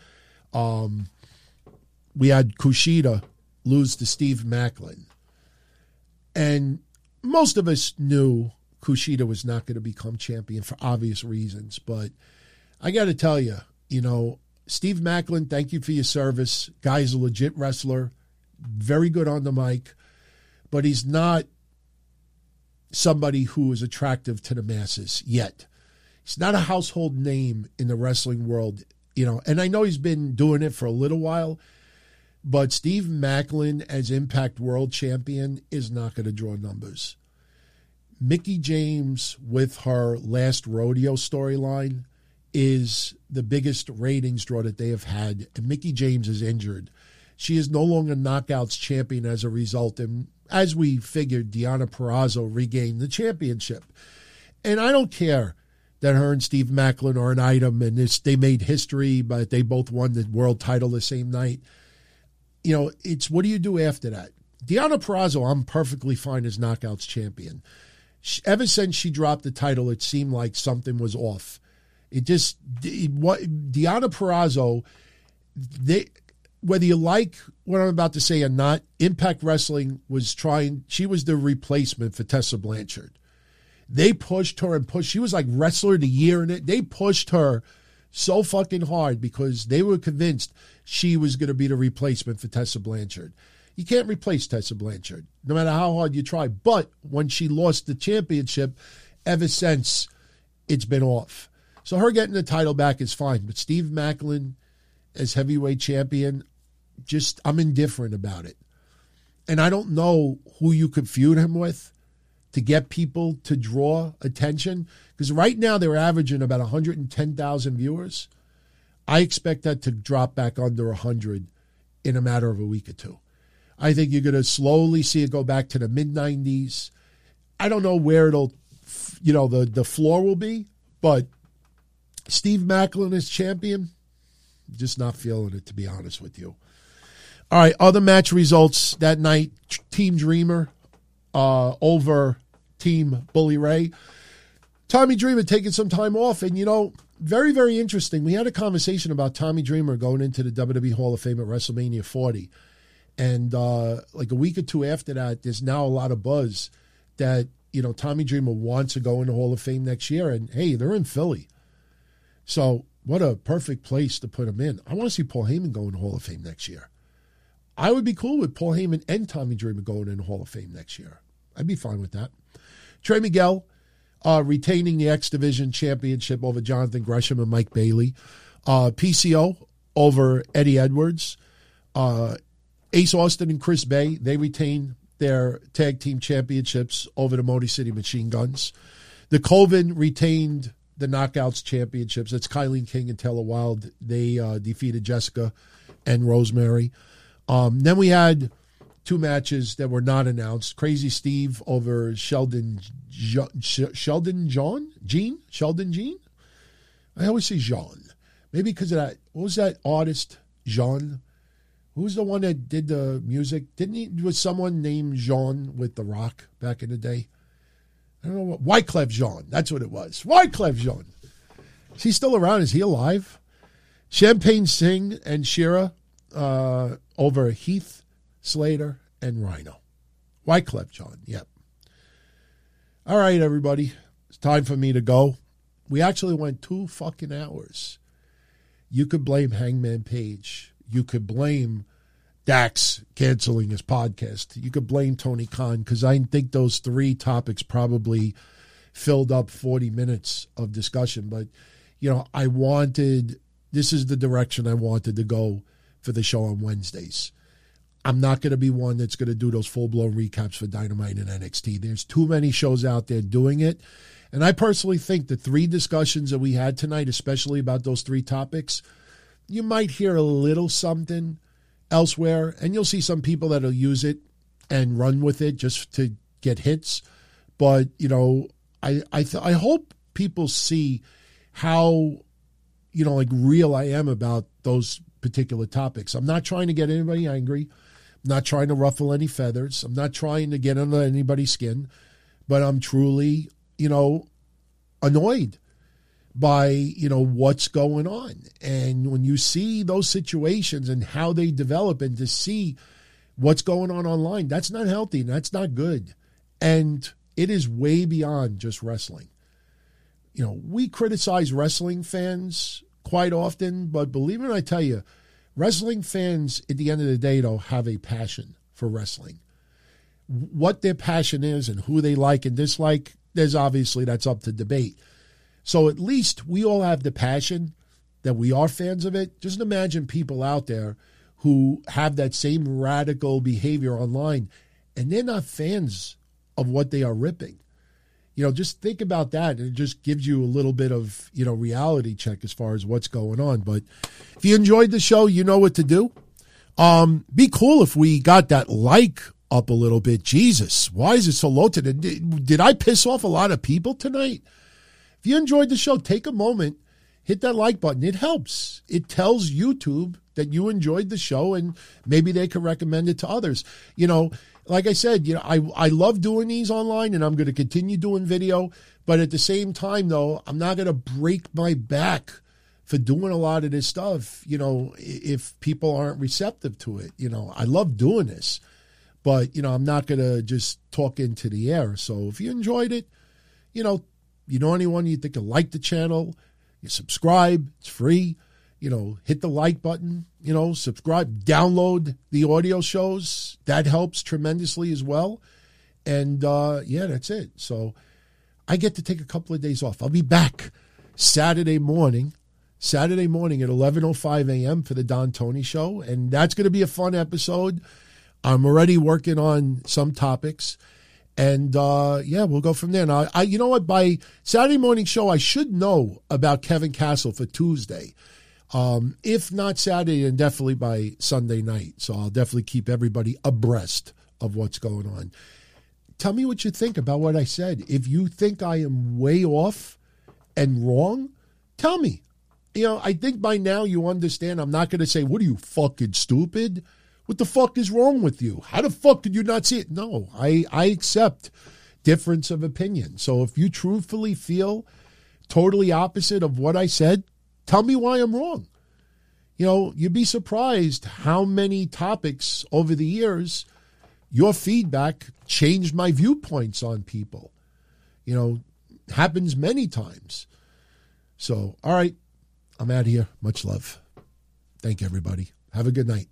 we had Kushida lose to Steve Maclin. And most of us knew Kushida was not going to become champion for obvious reasons. But I got to tell you, Steve Maclin, thank you for your service. Guy's a legit wrestler, very good on the mic, but he's not somebody who is attractive to the masses yet. He's not a household name in the wrestling world, and I know he's been doing it for a little while, but Steve Maclin as Impact World Champion is not going to draw numbers. Mickie James with her last rodeo storyline is the biggest ratings draw that they have had, and Mickie James is injured. She is no longer Knockouts champion as a result, and as we figured, Deonna Purrazzo regained the championship. And I don't care that her and Steve Maclin are an item, and they made history, but they both won the world title the same night. It's what do you do after that? Deonna Purrazzo, I'm perfectly fine as Knockouts champion. Ever since she dropped the title, it seemed like something was off. Deonna Purrazzo, whether you like what I'm about to say or not, Impact Wrestling she was the replacement for Tessa Blanchard. They pushed her and pushed. She was like Wrestler of the Year in it. They pushed her so fucking hard because they were convinced she was going to be the replacement for Tessa Blanchard. You can't replace Tessa Blanchard, no matter how hard you try. But when she lost the championship, ever since, it's been off. So her getting the title back is fine. But Steve Maclin as heavyweight champion, I'm indifferent about it. And I don't know who you could feud him with to get people to draw attention. Because right now they're averaging about 110,000 viewers. I expect that to drop back under 100 in a matter of a week or two. I think you're going to slowly see it go back to the mid-90s. I don't know where it'll, the floor will be, but Steve Maclin as champion, just not feeling it, to be honest with you. All right, other match results that night. Team Dreamer over Team Bully Ray. Tommy Dreamer taking some time off, and, very, very interesting. We had a conversation about Tommy Dreamer going into the WWE Hall of Fame at WrestleMania 40. And like a week or two after that, there's now a lot of buzz that, Tommy Dreamer wants to go in the Hall of Fame next year. And, hey, they're in Philly. So what a perfect place to put him in. I want to see Paul Heyman go in the Hall of Fame next year. I would be cool with Paul Heyman and Tommy Dreamer going in the Hall of Fame next year. I'd be fine with that. Trey Miguel retaining the X Division Championship over Jonathan Gresham and Mike Bailey. PCO over Eddie Edwards. Ace Austin and Chris Bay, they retain their tag team championships over the Motor City Machine Guns. The Coven retained the Knockouts championships. It's Kylie King and Taylor Wilde. They defeated Jessica and Rosemary. Then we had two matches that were not announced. Crazy Steve over Sheldon Jean? I always say Jean. Maybe because of that. What was that artist Jean. Who's the one that did the music? Was someone named Jean with The Rock back in the day? I don't know what. Wyclef Jean. That's what it was. Wyclef Jean. Is he still around? Is he alive? Champagne Singh and Shira over Heath Slater and Rhino. Wyclef Jean. Yep. All right, everybody. It's time for me to go. We actually went 2 fucking hours. You could blame Hangman Page. You could blame Dax canceling his podcast. You could blame Tony Khan, because I think those 3 topics probably filled up 40 minutes of discussion. But, this is the direction I wanted to go for the show on Wednesdays. I'm not going to be one that's going to do those full-blown recaps for Dynamite and NXT. There's too many shows out there doing it. And I personally think the 3 discussions that we had tonight, especially about those 3 topics, you might hear a little something elsewhere, and you'll see some people that'll use it and run with it just to get hits. But, I hope people see how, real I am about those particular topics. I'm not trying to get anybody angry. I'm not trying to ruffle any feathers. I'm not trying to get under anybody's skin. But I'm truly, annoyed by, what's going on. And when you see those situations and how they develop, and to see what's going on online, that's not healthy and that's not good. And it is way beyond just wrestling. We criticize wrestling fans quite often, but believe it or not, I tell you, wrestling fans at the end of the day, though, have a passion for wrestling. What their passion is and who they like and dislike, that's up to debate. So at least we all have the passion that we are fans of it. Just imagine people out there who have that same radical behavior online and they're not fans of what they are ripping. Just think about that, and it just gives you a little bit of, reality check as far as what's going on. But if you enjoyed the show, you know what to do. Be cool if we got that like up a little bit. Jesus, why is it so low today? Did I piss off a lot of people tonight? If you enjoyed the show, take a moment, hit that like button. It helps. It tells YouTube that you enjoyed the show, and maybe they can recommend it to others. Like I said, I love doing these online, and I'm going to continue doing video. But at the same time, though, I'm not going to break my back for doing a lot of this stuff, if people aren't receptive to it. I love doing this. But, I'm not going to just talk into the air. So if you enjoyed it, you know anyone you think will like the channel, you subscribe. It's free. Hit the like button, subscribe, download the audio shows. That helps tremendously as well. And, that's it. So I get to take a couple of days off. I'll be back Saturday morning at 11:05 a.m. for the Don Tony Show. And that's going to be a fun episode. I'm already working on some topics. And, we'll go from there. Now, you know what? By Saturday morning show, I should know about Kevin Castle for Tuesday. If not Saturday, then definitely by Sunday night. So I'll definitely keep everybody abreast of what's going on. Tell me what you think about what I said. If you think I am way off and wrong, tell me. I think by now you understand I'm not going to say, what are you, fucking stupid? What the fuck is wrong with you? How the fuck did you not see it? No, I accept difference of opinion. So if you truthfully feel totally opposite of what I said, tell me why I'm wrong. You'd be surprised how many topics over the years, your feedback changed my viewpoints on people. Happens many times. So, all right, I'm out of here. Much love. Thank you, everybody. Have a good night.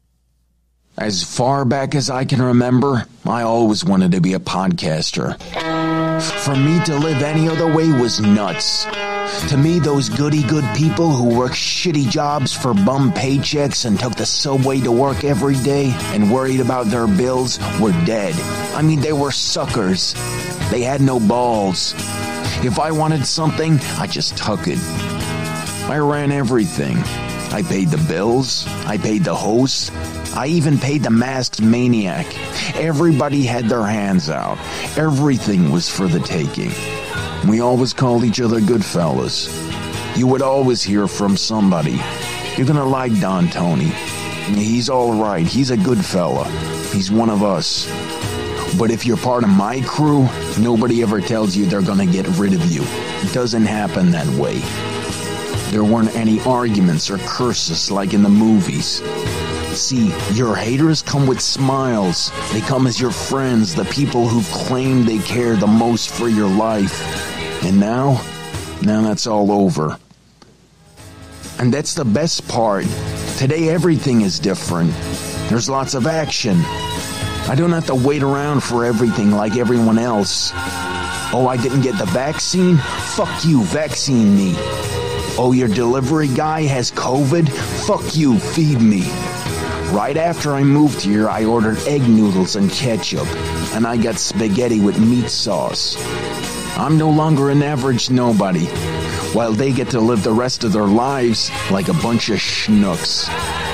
As far back as I can remember, I always wanted to be a podcaster. For me to live any other way was nuts. To me, those goody-good people who worked shitty jobs for bum paychecks and took the subway to work every day and worried about their bills were dead. I mean, they were suckers. They had no balls. If I wanted something, I just took it. I ran everything. I paid the bills. I paid the host. I even paid the masked maniac. Everybody had their hands out. Everything was for the taking. We always called each other good fellas. You would always hear from somebody. You're gonna like Don Tony. He's all right. He's a good fella. He's one of us. But if you're part of my crew, nobody ever tells you they're gonna get rid of you. It doesn't happen that way. There weren't any arguments or curses like in the movies. See, your haters come with smiles. They come as your friends, the people who claim they care the most for your life. And now that's all over. And that's the best part. Today everything is different. There's lots of action. I don't have to wait around for everything like everyone else. Oh, I didn't get the vaccine? Fuck you, vaccine me. Oh, your delivery guy has COVID? Fuck you, feed me. Right after I moved here, I ordered egg noodles and ketchup, and I got spaghetti with meat sauce. I'm no longer an average nobody, while they get to live the rest of their lives like a bunch of schnooks.